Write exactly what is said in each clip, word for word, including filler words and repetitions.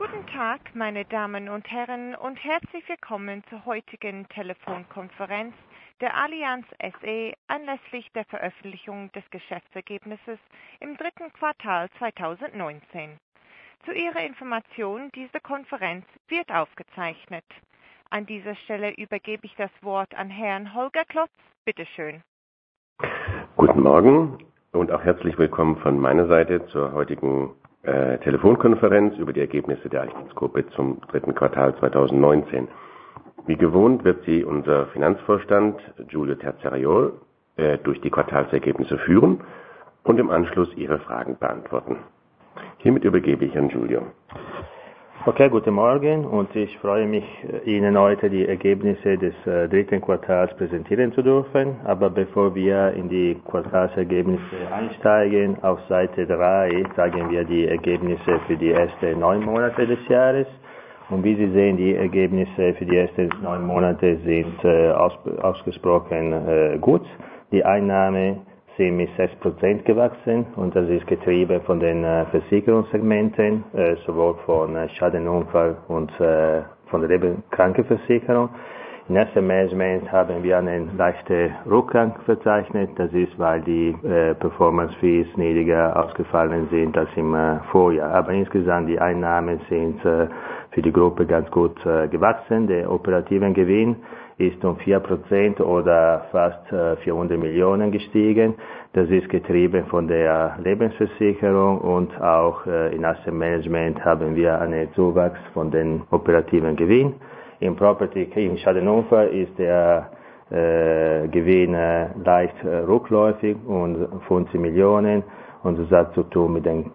Guten Tag, meine Damen und Herren, und herzlich willkommen zur heutigen Telefonkonferenz der Allianz S E anlässlich der Veröffentlichung des Geschäftsergebnisses im dritten Quartal zweitausendneunzehn. Zu Ihrer Information, diese Konferenz wird aufgezeichnet. An dieser Stelle übergebe ich das Wort an Herrn Holger Klotz. Bitte schön. Guten Morgen und auch herzlich willkommen von meiner Seite zur heutigen äh, Telefonkonferenz über die Ergebnisse der Allianz-Gruppe zum dritten Quartal zweitausendneunzehn. Wie gewohnt wird Sie unser Finanzvorstand Giulio Terzariol äh, durch die Quartalsergebnisse führen und im Anschluss Ihre Fragen beantworten. Hiermit übergebe ich an Giulio. Okay, guten Morgen und ich freue mich, Ihnen heute die Ergebnisse des äh, dritten Quartals präsentieren zu dürfen. Aber bevor wir in die Quartalsergebnisse einsteigen, auf Seite drei zeigen wir die Ergebnisse für die ersten neun Monate des Jahres. Und wie Sie sehen, die Ergebnisse für die ersten neun Monate sind äh, aus, ausgesprochen äh, gut. Die Einnahmen sind mit sechs Prozent gewachsen und das ist getrieben von den äh, Versicherungssegmenten, äh, sowohl von äh, Schadenunfall und äh, von der Krankenversicherung. Im Asset Management haben wir einen leichten Rückgang verzeichnet. Das ist, weil die äh, Performance Fees niedriger ausgefallen sind als im äh, Vorjahr. Aber insgesamt die Einnahmen sind äh, für die Gruppe ganz gut äh, gewachsen. Der operative Gewinn ist um vier Prozent oder fast äh, vierhundert Millionen gestiegen. Das ist getrieben von der Lebensversicherung und auch äh, in Asset Management haben wir einen Zuwachs von den operativen Gewinn. Im Property, im Schadenunfall ist der äh, Gewinn äh, leicht äh, rückläufig und fünfzig Millionen und das hat zu tun mit den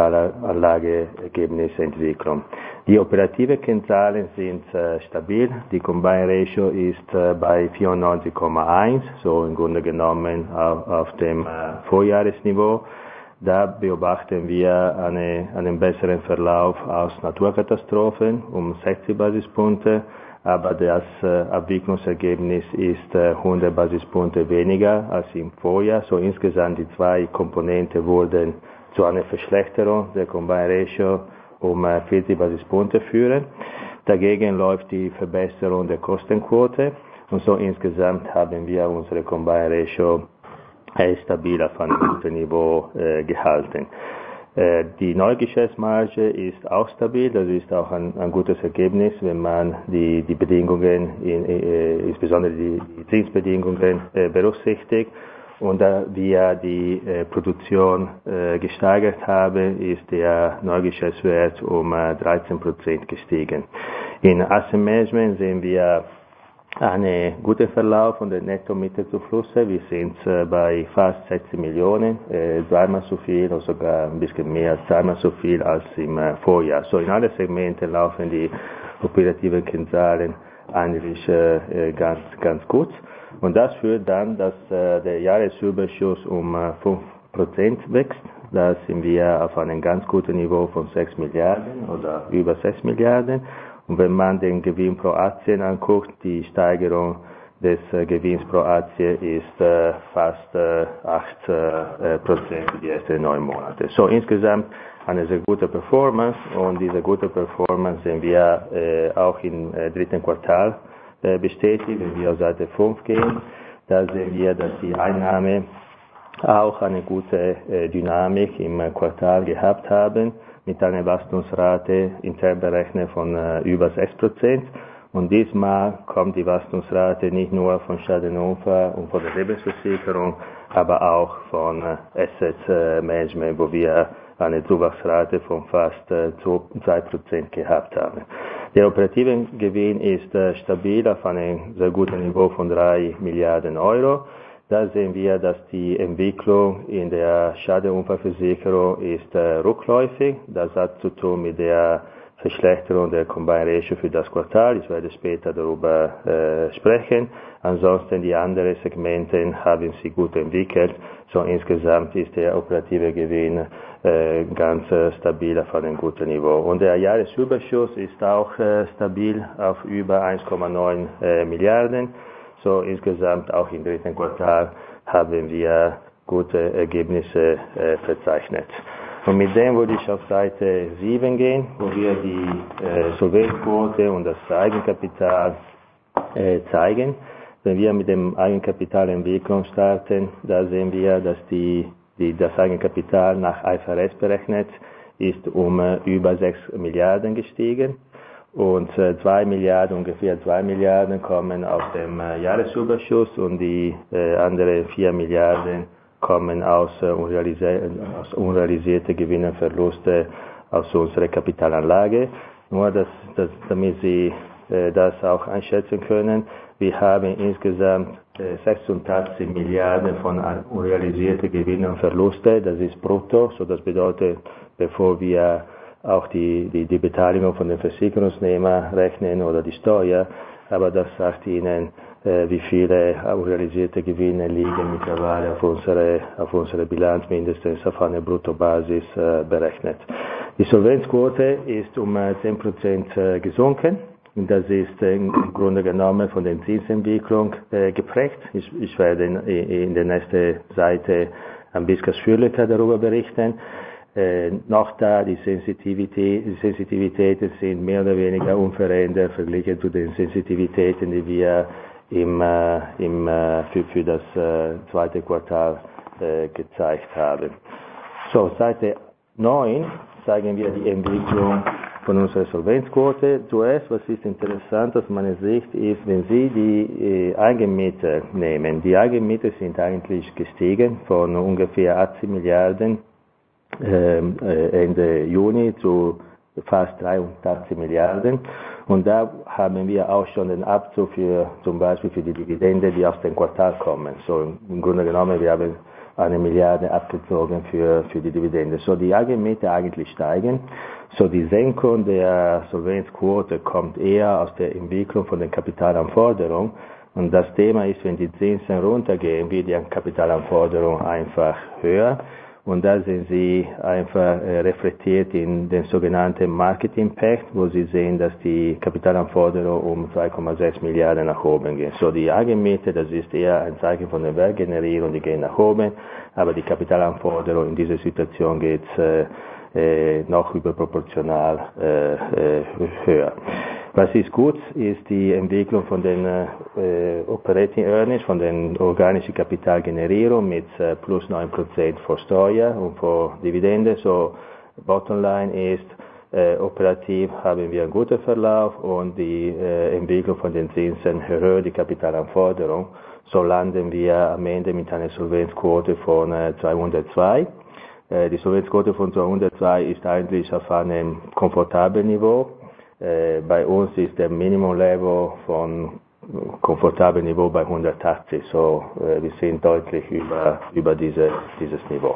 Kapitalanlageergebnisentwicklung. Die operativen Kennzahlen sind äh, stabil. Die Combined Ratio ist äh, bei vierundneunzig Komma eins, so im Grunde genommen auf, auf dem äh, Vorjahresniveau. Da beobachten wir eine, einen besseren Verlauf aus Naturkatastrophen um sechzig Basispunkte, aber das äh, Abwicklungsergebnis ist äh, hundert Basispunkte weniger als im Vorjahr. So insgesamt die zwei Komponenten wurden zu einer Verschlechterung der Combined Ratio um äh, vierzig Basispunkte führen. Dagegen läuft die Verbesserung der Kostenquote und so insgesamt haben wir unsere Combined Ratio äh, stabil auf einem guten Niveau äh, gehalten. Die Neugeschäftsmarge ist auch stabil, das ist auch ein, ein gutes Ergebnis, wenn man die, die Bedingungen, in, äh, insbesondere die, die Zinsbedingungen äh, berücksichtigt. Und da wir die äh, Produktion äh, gesteigert haben, ist der Neugeschäftswert um äh, dreizehn Prozent gestiegen. In Asset Management sehen wir einen guten Verlauf von den Netto-Mittelsuflüsse. Wir sind äh, bei fast sechzig Millionen, äh, zweimal so viel oder sogar ein bisschen mehr als zweimal so viel als im äh, Vorjahr. So in allen Segmenten laufen die operativen Kennzahlen eigentlich äh, ganz, ganz gut. Und das führt dann, dass äh, der Jahresüberschuss um äh, fünf Prozent wächst. Da sind wir auf einem ganz guten Niveau von sechs Milliarden oder über sechs Milliarden. Und wenn man den Gewinn pro Aktie anguckt, die Steigerung des äh, Gewinns pro Aktie ist äh, fast äh, acht Prozent für die ersten neun Monate. So insgesamt eine sehr gute Performance und diese gute Performance sehen wir äh, auch im äh, dritten Quartal äh, bestätigt. Wenn wir auf Seite fünf gehen, da sehen wir, dass die Einnahme auch eine gute äh, Dynamik im äh, Quartal gehabt haben, mit einer Wachstumsrate intern berechnet von äh, über sechs Prozent. Und diesmal kommt die Wachstumsrate nicht nur von Schadenunfall und von der Lebensversicherung, aber auch von äh, Asset äh, Management, wo wir eine Zuwachsrate von fast äh, zwei Prozent gehabt haben. Der operative Gewinn ist äh, stabil auf einem sehr guten Niveau von drei Milliarden Euro. Da sehen wir, dass die Entwicklung in der Schadenunfallversicherung ist äh, rückläufig. Das hat zu tun mit der Verschlechterung der Combined Ratio für das Quartal. Ich werde später darüber äh, sprechen. Ansonsten die anderen Segmente haben sich gut entwickelt. So insgesamt ist der operative Gewinn äh, ganz äh, stabil auf einem guten Niveau. Und der Jahresüberschuss ist auch äh, stabil auf über eins Komma neun äh, Milliarden. So insgesamt auch im dritten Quartal haben wir gute Ergebnisse äh, verzeichnet. Und mit dem würde ich auf Seite sieben gehen, wo wir die äh, Solvenzquote und das Eigenkapital äh, zeigen. Wenn wir mit dem Eigenkapitalentwicklung starten, da sehen wir, dass die, die, das Eigenkapital nach I F R S berechnet ist um äh, über sechs Milliarden gestiegen. Und äh, zwei Milliarden, ungefähr zwei Milliarden kommen aus dem äh, Jahresüberschuss und die äh, anderen vier Milliarden kommen aus, äh, unrealisi- aus unrealisierte Gewinne und Verluste aus unserer Kapitalanlage. Nur, dass, dass, damit Sie äh, das auch einschätzen können, wir haben insgesamt äh, sechsundachtzig Milliarden von unrealisierten Gewinne und Verluste, das ist brutto, so das bedeutet, bevor wir auch die, die, die Beteiligung von den Versicherungsnehmern rechnen oder die Steuer, aber das sagt Ihnen, äh, wie viele unrealisierte Gewinne liegen mittlerweile auf unsere, auf unsere Bilanz, mindestens auf einer Bruttobasis äh, berechnet. Die Solvenzquote ist um äh, zehn Prozent äh, gesunken. Und das ist äh, im Grunde genommen von der Zinsentwicklung äh, geprägt. Ich, ich werde in, in der nächsten Seite ein bisschen ausführlicher darüber berichten. Äh, noch da, die Sensitivität, die Sensitivitäten sind mehr oder weniger unverändert verglichen zu den Sensitivitäten, die wir im, äh, im, äh, für, für das äh, zweite Quartal äh, gezeigt haben. So, Seite neun zeigen wir die Entwicklung von unserer Solvenzquote. Zuerst, was ist interessant aus meiner Sicht, ist, wenn Sie die äh, Eigenmittel nehmen. Die Eigenmittel sind eigentlich gestiegen von ungefähr achtzig Milliarden äh, Ende Juni zu fast dreiundachtzig Milliarden. Und da haben wir auch schon den Abzug für, zum Beispiel für die Dividende, die aus dem Quartal kommen. So im Grunde genommen, wir haben eine Milliarde abgezogen für, für die Dividende. So die Eigenmittel eigentlich steigen. So die Senkung der Solvenzquote kommt eher aus der Entwicklung von den Kapitalanforderungen. Und das Thema ist, wenn die Zinsen runtergehen, wird die Kapitalanforderung einfach höher. Und da sind sie einfach äh, reflektiert in den sogenannten Market Impact, wo Sie sehen, dass die Kapitalanforderung um zwei Komma sechs Milliarden nach oben geht. So die Eigenmittel, das ist eher ein Zeichen von der Wertgenerierung, die gehen nach oben, aber die Kapitalanforderung in dieser Situation geht äh, äh, noch überproportional äh, äh, höher. Was ist gut, ist die Entwicklung von den äh, Operating Earnings, von den organischen Kapitalgenerierung mit äh, plus neun Prozent vor Steuer und vor Dividende. So, Bottomline ist, äh, operativ haben wir einen guten Verlauf und die äh, Entwicklung von den Zinsen erhöht die Kapitalanforderung. So landen wir am Ende mit einer Solvenzquote von äh, zweihundertzwei. Äh, die Solvenzquote von zweihundertzwei ist eigentlich auf einem komfortablen Niveau. Äh, bei uns ist der Minimum-Level von komfortablen Niveau bei hundertachtzig, so äh, wir sind deutlich über, über diese, dieses Niveau.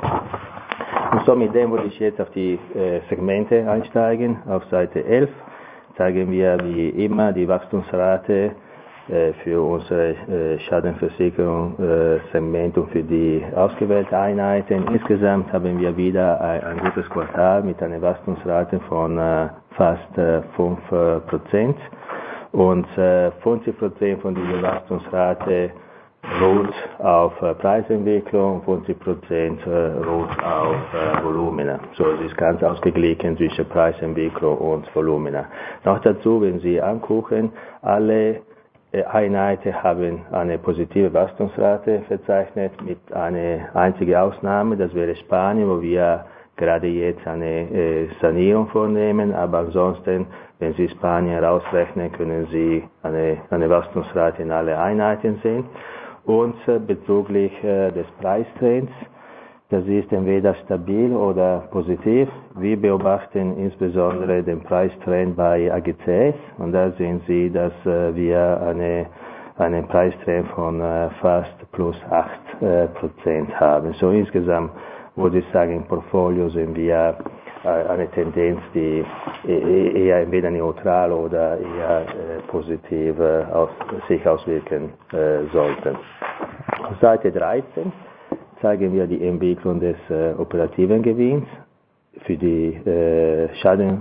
Und so mit dem würde ich jetzt auf die äh, Segmente einsteigen. Auf Seite elf zeigen wir wie immer die Wachstumsrate äh, für unsere äh, Schadenversicherung äh, Segment und für die ausgewählten Einheiten. Insgesamt haben wir wieder ein, ein gutes Quartal mit einer Wachstumsrate von äh, fast äh, fünf Prozent und äh, fünfzig Prozent von dieser Wachstumsrate ruht auf äh, Preisentwicklung, fünfzig Prozent äh, ruht auf äh, Volumina. So, es ist ganz ausgeglichen zwischen Preisentwicklung und Volumina. Noch dazu, wenn Sie angucken, alle äh, Einheiten haben eine positive Wachstumsrate verzeichnet mit einer einzigen Ausnahme, das wäre Spanien, wo wir gerade jetzt eine äh, Sanierung vornehmen, aber ansonsten, wenn Sie Spanien rausrechnen, können Sie eine, eine Wachstumsrate in alle Einheiten sehen. Und äh, bezüglich äh, des Preistrends, das ist entweder stabil oder positiv. Wir beobachten insbesondere den Preistrend bei A G C S und da sehen Sie, dass äh, wir eine, einen Preistrend von äh, fast plus acht äh, Prozent haben. So insgesamt würde ich sagen, im Portfolio sehen wir äh, eine Tendenz, die eher entweder neutral oder eher äh, positiv äh, aus, sich auswirken äh, sollte. Auf Seite dreizehn zeigen wir die Entwicklung des äh, operativen Gewinns für die äh,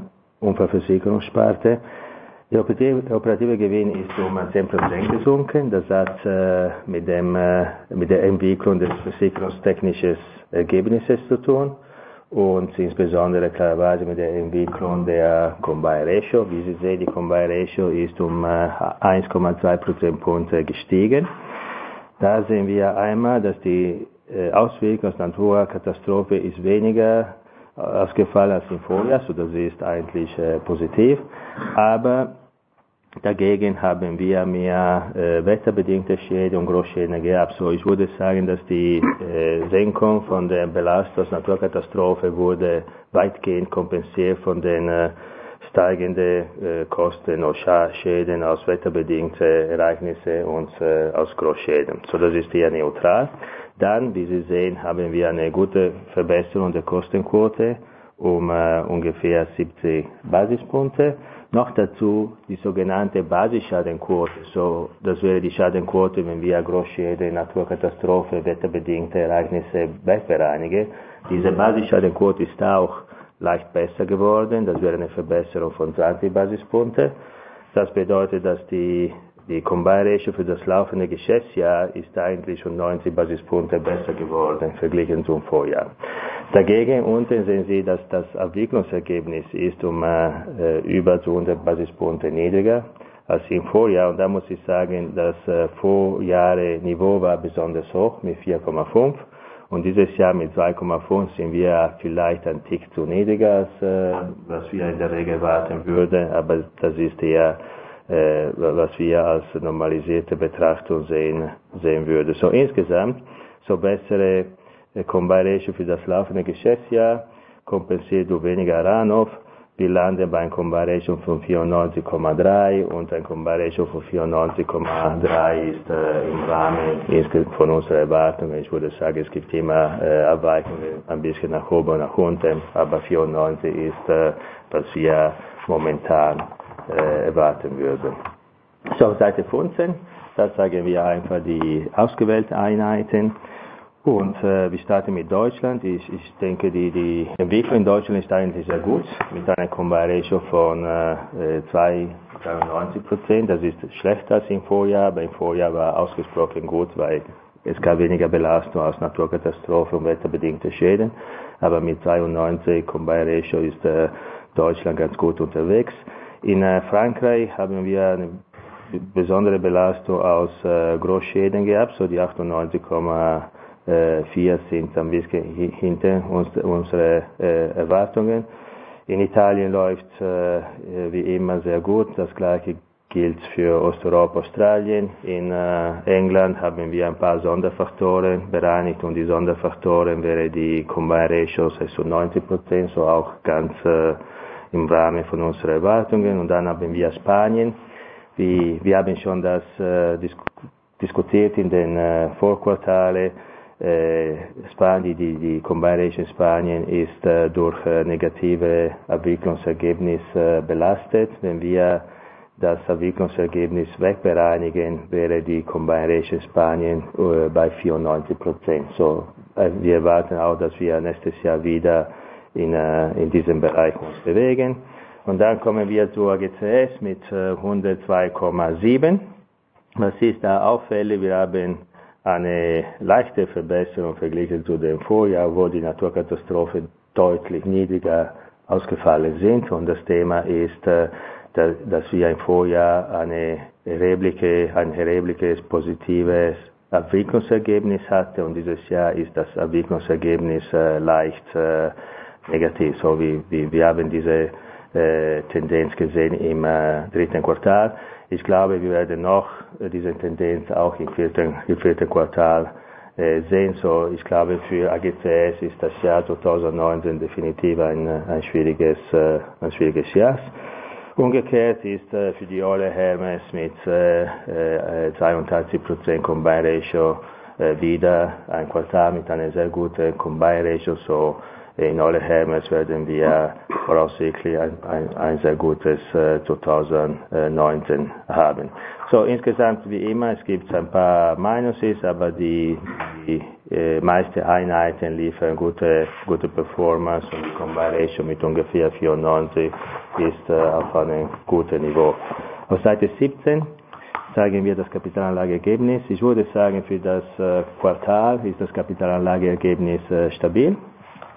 Schadenunfallversicherungssparte. Der operative, operative Gewinn ist um zehn Prozent gesunken. Das hat äh, mit, dem, äh, mit der Entwicklung des versicherungstechnischen Ergebnisses zu tun. und insbesondere klarerweise mit der Entwicklung der Combined Ratio. Wie Sie sehen, die Combined Ratio ist um eins Komma zwei Prozentpunkte gestiegen. Da sehen wir einmal, dass die Auswirkung aus Naturkatastrophe ist weniger ausgefallen als im Vorjahr, so das ist eigentlich äh, positiv. Aber dagegen haben wir mehr äh, wetterbedingte Schäden und Großschäden gehabt. So ich würde sagen, dass die äh, Senkung von der Belastung aus Naturkatastrophe wurde weitgehend kompensiert von den äh, steigenden äh, Kosten und Schäden aus wetterbedingten Ereignissen und äh, aus Großschäden. So das ist eher neutral. Dann, wie Sie sehen, haben wir eine gute Verbesserung der Kostenquote um äh, ungefähr siebzig Basispunkte. Noch dazu die sogenannte Basisschadenquote. So, das wäre die Schadenquote, wenn wir Großschäden, Naturkatastrophe, wetterbedingte Ereignisse wegbereinigen. Diese Basisschadenquote ist auch leicht besser geworden. Das wäre eine Verbesserung von zwanzig Basispunkte. Das bedeutet, dass die Die Combined Ratio für das laufende Geschäftsjahr ist eigentlich um neunzig Basispunkte besser geworden, verglichen zum Vorjahr. Dagegen unten sehen Sie, dass das Abwicklungsergebnis ist um äh, über zweihundert Basispunkte niedriger als im Vorjahr. Und da muss ich sagen, das äh, Vorjahre-Niveau war besonders hoch mit vier Komma fünf. Und dieses Jahr mit zwei Komma fünf sind wir vielleicht ein Tick zu niedriger, als äh, was wir in der Regel erwarten würden. Aber das ist eher Äh, was wir als normalisierte Betrachtung sehen, sehen würden. So insgesamt, so bessere äh, Combined Ratio für das laufende Geschäftsjahr, kompensiert durch weniger Runoff. Wir landen bei einem Combined Ratio von vierundneunzig Komma drei und ein Combined Ratio von vierundneunzig Komma drei ist äh, im Rahmen von unserer Erwartungen. Ich würde sagen, es gibt immer äh, Abweichungen ein bisschen nach oben und nach unten, aber vierundneunzig ist, äh, was wir momentan Äh, erwarten würden. So, auf Seite fünfzehn, da zeigen wir einfach die ausgewählten Einheiten und äh, wir starten mit Deutschland. Ich, ich denke, die, die Entwicklung in Deutschland ist eigentlich sehr gut, mit einer Combined Ratio von äh, zwei Komma dreiundneunzig Prozent. Das ist schlechter als im Vorjahr, aber im Vorjahr war ausgesprochen gut, weil es gab weniger Belastung aus Naturkatastrophen und wetterbedingte Schäden, aber mit zweiundneunzig Combined Ratio ist äh, Deutschland ganz gut unterwegs. In äh, Frankreich haben wir eine besondere Belastung aus äh, Großschäden gehabt, so die achtundneunzig Komma vier sind ein bisschen hinter uns, unsere äh, Erwartungen. In Italien läuft äh, wie immer sehr gut, das gleiche gilt für Osteuropa, Australien. In äh, England haben wir ein paar Sonderfaktoren bereinigt und die Sonderfaktoren wäre die Combined Ratio sechsundneunzig Prozent, so auch ganz äh, im Rahmen von unseren Erwartungen. Und dann haben wir Spanien. Wie, wir haben schon das äh, dis diskutiert in den äh, Vorquartalen. Äh, Spanien, die, die Combined Ratio in Spanien ist äh, durch äh, negative Abwicklungsergebnis äh, belastet. Wenn wir das Abwicklungsergebnis wegbereinigen, wäre die Combined Ratio in Spanien äh, bei vierundneunzig Prozent. So, äh, wir erwarten auch, dass wir nächstes Jahr wieder in, äh, in diesem Bereich uns bewegen. Und dann kommen wir zu A G C S mit äh, hundertzwei Komma sieben. Was ist da auffällig? Wir haben eine leichte Verbesserung verglichen zu dem Vorjahr, wo die Naturkatastrophen deutlich niedriger ausgefallen sind. Und das Thema ist, äh, dass, dass wir im Vorjahr eine erhebliche, ein erhebliches positives Abwicklungsergebnis hatten. Und dieses Jahr ist das Abwicklungsergebnis äh, leicht äh, negativ. So wie, wie wir haben diese äh, Tendenz gesehen im äh, dritten Quartal. Ich glaube, wir werden noch äh, diese Tendenz auch im vierten, im vierten Quartal äh, sehen. So, ich glaube, für A G C S ist das Jahr zweitausendneunzehn definitiv ein, ein schwieriges, äh, ein schwieriges Jahr. Umgekehrt ist äh, für die Euler Hermes mit äh, äh, zweiundachtzig Prozent Combined Ratio äh, wieder ein Quartal mit einer sehr guten Combined Ratio. So, in Euler Hermes werden wir voraussichtlich ein, ein, ein sehr gutes äh, zweitausendneunzehn haben. So, insgesamt wie immer, es gibt ein paar Minuses, aber die, die äh, meisten Einheiten liefern gute, gute Performance und die Combined Ratio mit ungefähr vierundneunzig ist äh, auf einem guten Niveau. Auf Seite siebzehn zeigen wir das Kapitalanlageergebnis. Ich würde sagen, für das äh, Quartal ist das Kapitalanlageergebnis äh, stabil.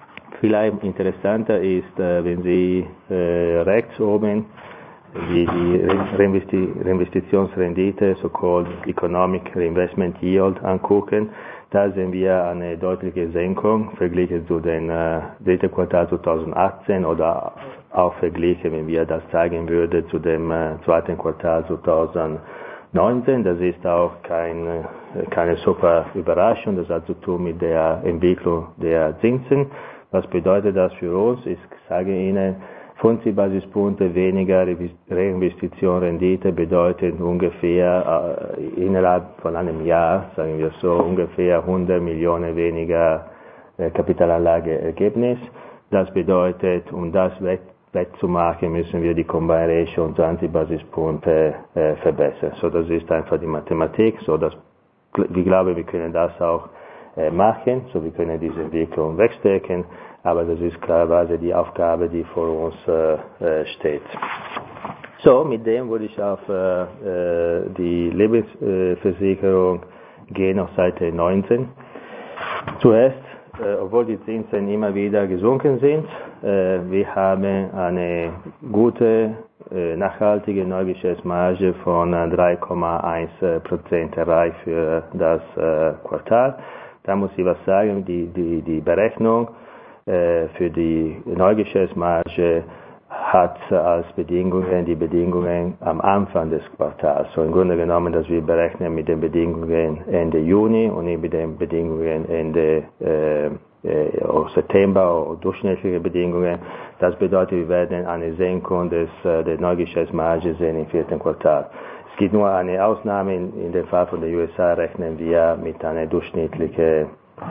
Vielleicht interessanter ist, wenn Sie rechts oben die, die Reinvesti- Reinvestitionsrendite, so-called Economic Reinvestment Yield, angucken. Da sehen wir eine deutliche Senkung verglichen zu dem äh, dritten Quartal zweitausendachtzehn oder auch verglichen, wenn wir das zeigen würden, zu dem äh, zweiten Quartal zweitausendneunzehn. Das ist auch keine, keine super Überraschung. Das hat zu tun mit der Entwicklung der Zinsen. Was bedeutet das für uns? Ich sage Ihnen, fünfzig Basispunkte weniger Reinvestition Rendite bedeutet ungefähr äh, innerhalb von einem Jahr, sagen wir so, ungefähr hundert Millionen weniger äh, Kapitalanlageergebnis. Das bedeutet, um das wett, wettzumachen, müssen wir die Combined Ratio um zwanzig Basispunkte äh, verbessern. So, das ist einfach die Mathematik. So, dass, ich glaube, wir können das auch äh, machen. So, wir können diese Entwicklung wegstecken. Aber das ist klarerweise die Aufgabe, die vor uns äh, steht. So, mit dem würde ich auf äh, die Lebensversicherung gehen auf Seite neunzehn. Zuerst, äh, obwohl die Zinsen immer wieder gesunken sind, äh, wir haben eine gute, äh, nachhaltige Neugeschäftsmarge von äh, drei Komma eins Prozent erreicht für das äh, Quartal. Da muss ich was sagen, die, die, die Berechnung für die Neugeschäftsmarge hat als Bedingungen die Bedingungen am Anfang des Quartals. So im Grunde genommen, dass wir berechnen mit den Bedingungen Ende Juni und nicht mit den Bedingungen Ende äh, äh, September oder durchschnittliche Bedingungen. Das bedeutet, wir werden eine Senkung des, äh, der Neugeschäftsmarge sehen im vierten Quartal. Es gibt nur eine Ausnahme, in, in dem Fall von der U S A rechnen wir mit einer durchschnittlichen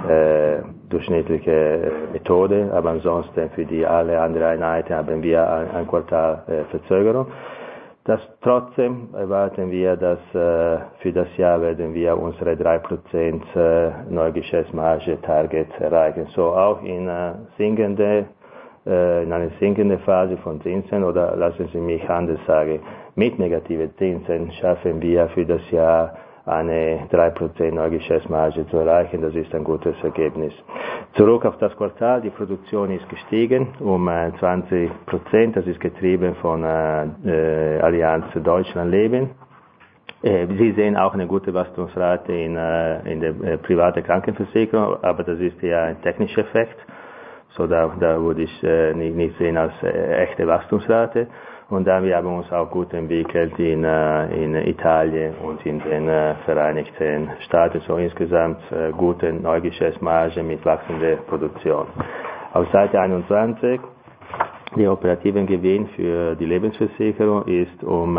Äh, durchschnittliche Methode, aber ansonsten für die alle anderen Einheiten haben wir ein, ein Quartal äh, Verzögerung. Das trotzdem erwarten wir, dass äh, für das Jahr werden wir unsere drei Prozent äh, Neugeschäftsmarge Target erreichen. So auch in, äh, sinkende, äh, in einer sinkenden Phase von Zinsen, oder lassen Sie mich anders sagen, mit negativen Zinsen schaffen wir für das Jahr eine drei Prozent Neugeschäftsmarge zu erreichen. Das ist ein gutes Ergebnis. Zurück auf das Quartal. Die Produktion ist gestiegen um äh, zwanzig Prozent. Das ist getrieben von äh, Allianz Deutschland Leben. Äh, Sie sehen auch eine gute Wachstumsrate in, äh, in der äh, privaten Krankenversicherung, aber das ist ja ein technischer Effekt. So da, da würde ich äh, nicht, nicht sehen als äh, echte Wachstumsrate. Und dann wir haben uns auch gut entwickelt in, in Italien und in den Vereinigten Staaten. So insgesamt gute Neugeschäftsmarge mit wachsender Produktion. Auf Seite einundzwanzig, der operative Gewinn für die Lebensversicherung ist um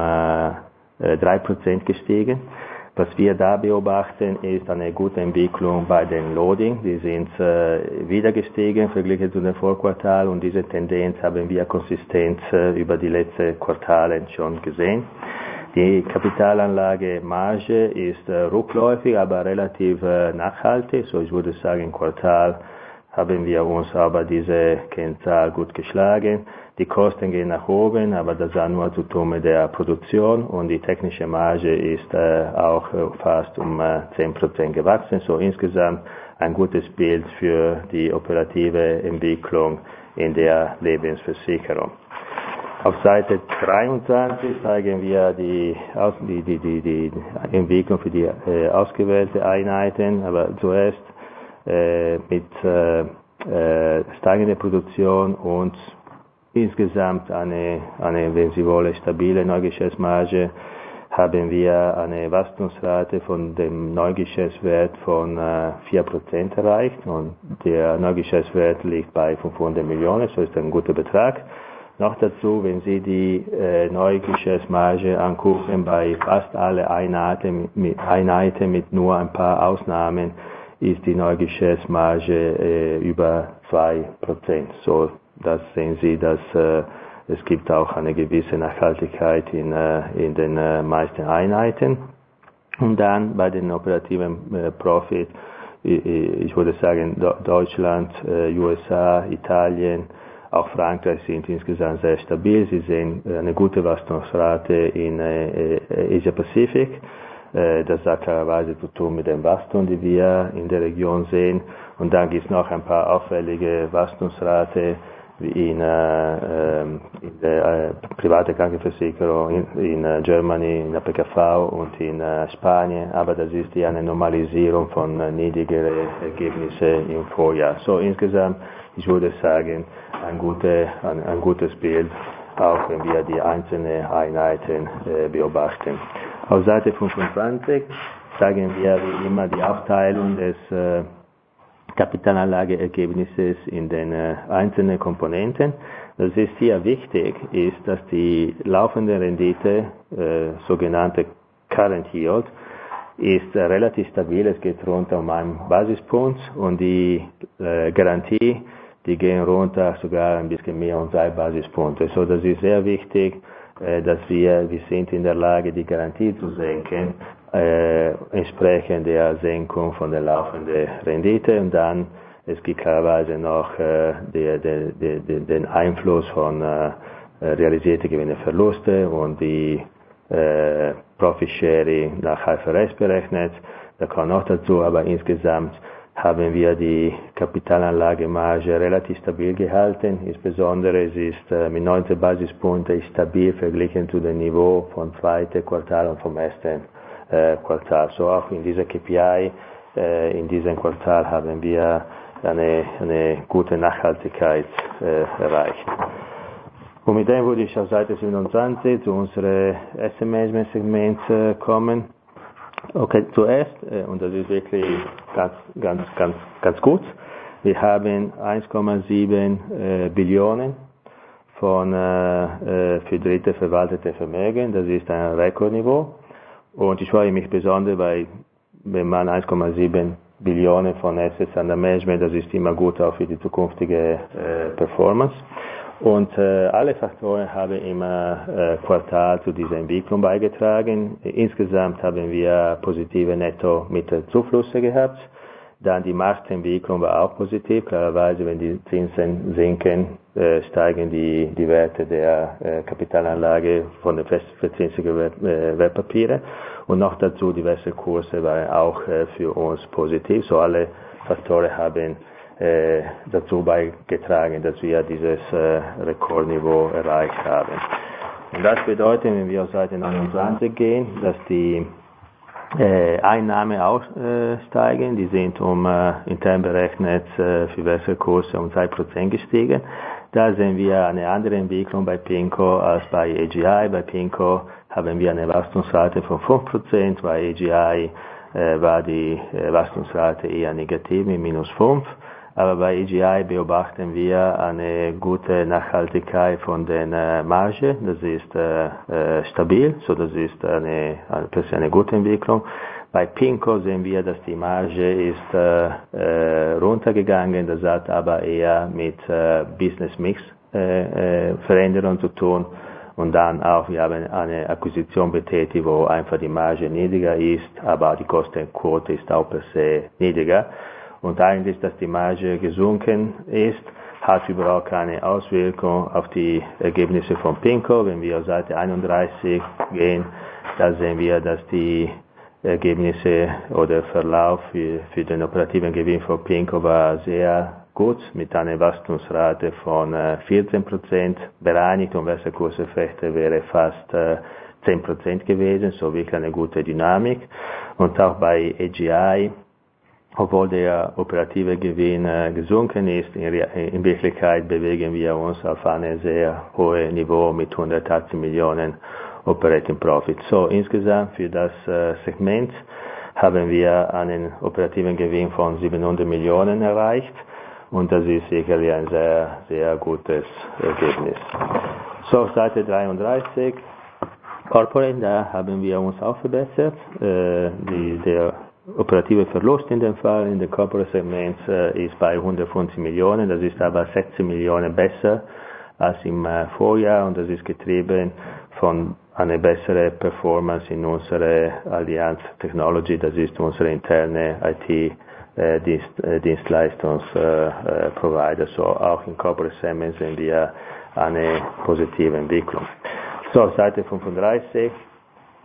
drei Prozent gestiegen. Was wir da beobachten, ist eine gute Entwicklung bei den Loading. Die sind äh, wieder gestiegen verglichen zu dem Vorquartal, und diese Tendenz haben wir konsistent äh, über die letzten Quartale schon gesehen. Die Kapitalanlagemarge ist äh, rückläufig, aber relativ äh, nachhaltig. So ich würde sagen, im Quartal haben wir uns aber diese Kennzahl gut geschlagen. Die Kosten gehen nach oben, aber das hat nur zu tun mit der Produktion, und die technische Marge ist äh, auch fast um äh, zehn Prozent gewachsen. So insgesamt ein gutes Bild für die operative Entwicklung in der Lebensversicherung. Auf Seite dreiundzwanzig zeigen wir die, die, die, die, die Entwicklung für die äh, ausgewählte Einheiten, aber zuerst äh, mit äh, äh, steigender Produktion und insgesamt eine, eine, wenn Sie wollen, stabile Neugeschäftsmarge, haben wir eine Wachstumsrate von dem Neugeschäftswert von äh, vier Prozent erreicht, und der Neugeschäftswert liegt bei fünfhundert Millionen, so ist ein guter Betrag. Noch dazu, wenn Sie die äh, Neugeschäftsmarge angucken, bei fast alle Einheiten mit, Einheiten mit nur ein paar Ausnahmen, ist die Neugeschäftsmarge äh, über zwei Prozent. So, das sehen Sie, dass äh, es gibt auch eine gewisse Nachhaltigkeit in, äh, in den äh, meisten Einheiten. Und dann bei den operativen äh, Profit, ich, ich würde sagen, Deutschland, äh, U S A, Italien, auch Frankreich sind insgesamt sehr stabil. Sie sehen eine gute Wachstumsrate in äh, Asia Pacific. Das hat klarerweise zu tun mit dem Wachstum, die wir in der Region sehen. Und dann gibt es noch ein paar auffällige Wachstumsrate wie in, äh, in der äh, privaten Krankenversicherung in, in uh, Germany, in der P K V und in uh, Spanien. Aber das ist ja eine Normalisierung von uh, niedrigeren Ergebnissen im Vorjahr. So insgesamt, ich würde sagen, ein, gute, ein, ein gutes Bild, auch wenn wir die einzelnen Einheiten äh, beobachten. Auf Seite fünfundzwanzig zeigen wir wie immer die Aufteilung des äh, Kapitalanlageergebnisses in den äh, einzelnen Komponenten. Das ist hier wichtig, ist, dass die laufende Rendite, äh, sogenannte Current Yield, ist äh, relativ stabil. Es geht runter um einen Basispunkt und die äh, Garantie, die gehen runter sogar ein bisschen mehr um zwei Basispunkte. So, das ist sehr wichtig, äh, dass wir, wir sind in der Lage, die Garantie zu senken, äh, entsprechend der Senkung von der laufenden Rendite. Und dann, es gibt klarerweise noch äh, der, der, der, den Einfluss von äh, realisierten Gewinne, Verluste und die äh, Profit Sharing nach I F R S berechnet. Da kommt noch dazu, aber insgesamt haben wir die Kapitalanlagemarge relativ stabil gehalten. Insbesondere es ist äh, mit neunzehn Basispunkten stabil verglichen zu dem Niveau vom zweiten Quartal und vom ersten äh, Quartal. So auch in dieser K P I, äh, in diesem Quartal haben wir eine, eine gute Nachhaltigkeit äh, erreicht. Und mit dem würde ich auf Seite siebenundzwanzig zu unserem Asset Management Segment äh, kommen. Okay, zuerst, äh, und das ist wirklich ganz, ganz, ganz, ganz gut, wir haben eins Komma sieben äh, Billionen von äh, äh, für dritte verwaltete Vermögen, das ist ein Rekordniveau. Und ich freue mich besonders, weil wenn man eins Komma sieben Billionen von Assets under Management, das ist immer gut auch für die zukünftige äh, Performance. Und äh, alle Faktoren haben immer äh, Quartal zu dieser Entwicklung beigetragen. Insgesamt haben wir positive Netto-Mittelzuflüsse gehabt. Dann die Marktentwicklung war auch positiv. Klarerweise, wenn die Zinsen sinken, äh, steigen die, die Werte der äh, Kapitalanlage von den festverzinsigen Wert, äh, Wertpapieren. Und noch dazu, diverse Kurse waren auch äh, für uns positiv. So alle Faktoren haben Äh, dazu beigetragen, dass wir dieses äh, Rekordniveau erreicht haben. Und das bedeutet, wenn wir auf Seite neunundzwanzig gehen, dass die äh, Einnahmen auch äh, steigen. Die sind um äh, intern berechnet äh, für Wechselkurse um zwei Prozent gestiegen. Da sehen wir eine andere Entwicklung bei PIMCO als bei A G I. Bei PIMCO haben wir eine Wachstumsrate von fünf Prozent, bei A G I äh, war die äh, Wachstumsrate eher negativ mit minus fünf. Aber bei A G I beobachten wir eine gute Nachhaltigkeit von der äh, Marge. Das ist äh, äh, stabil, so das ist eine, eine, eine gute Entwicklung. Bei PIMCO sehen wir, dass die Marge ist äh, äh, runtergegangen. Das hat aber eher mit äh, Business Mix äh, äh, Veränderung zu tun. Und dann auch, wir haben eine Akquisition betätigt, wo einfach die Marge niedriger ist, aber die Kostenquote ist auch per se niedriger. Und eigentlich, dass die Marge gesunken ist, hat überhaupt keine Auswirkung auf die Ergebnisse von PIMCO. Wenn wir auf Seite einunddreißig gehen, da sehen wir, dass die Ergebnisse oder Verlauf für, für den operativen Gewinn von PIMCO war sehr gut, mit einer Wachstumsrate von vierzehn Prozent bereinigt und Wechselkurseffekte wäre fast zehn Prozent gewesen, so wirklich eine gute Dynamik. Und auch bei A G I, obwohl der operative Gewinn äh, gesunken ist, in, in Wirklichkeit bewegen wir uns auf einem sehr hohen Niveau mit hundertachtzig Millionen Operating Profit. So, insgesamt für das äh, Segment haben wir einen operativen Gewinn von siebenhundert Millionen erreicht und das ist sicherlich ein sehr, sehr gutes Ergebnis. So, auf Seite dreiunddreißig, Corporate, da haben wir uns auch verbessert. Äh, die, der operative Verlust in dem Fall in der Corporate Segment äh, ist bei hundertfünfzig Millionen, das ist aber sechzehn Millionen besser als im äh, Vorjahr und das ist getrieben von einer besseren Performance in unserer Allianz Technology, das ist unsere interne I T äh, Dienst, äh, Dienstleistungsprovider, äh, so auch in Corporate Segment sehen wir eine positive Entwicklung. So, Seite fünfunddreißig.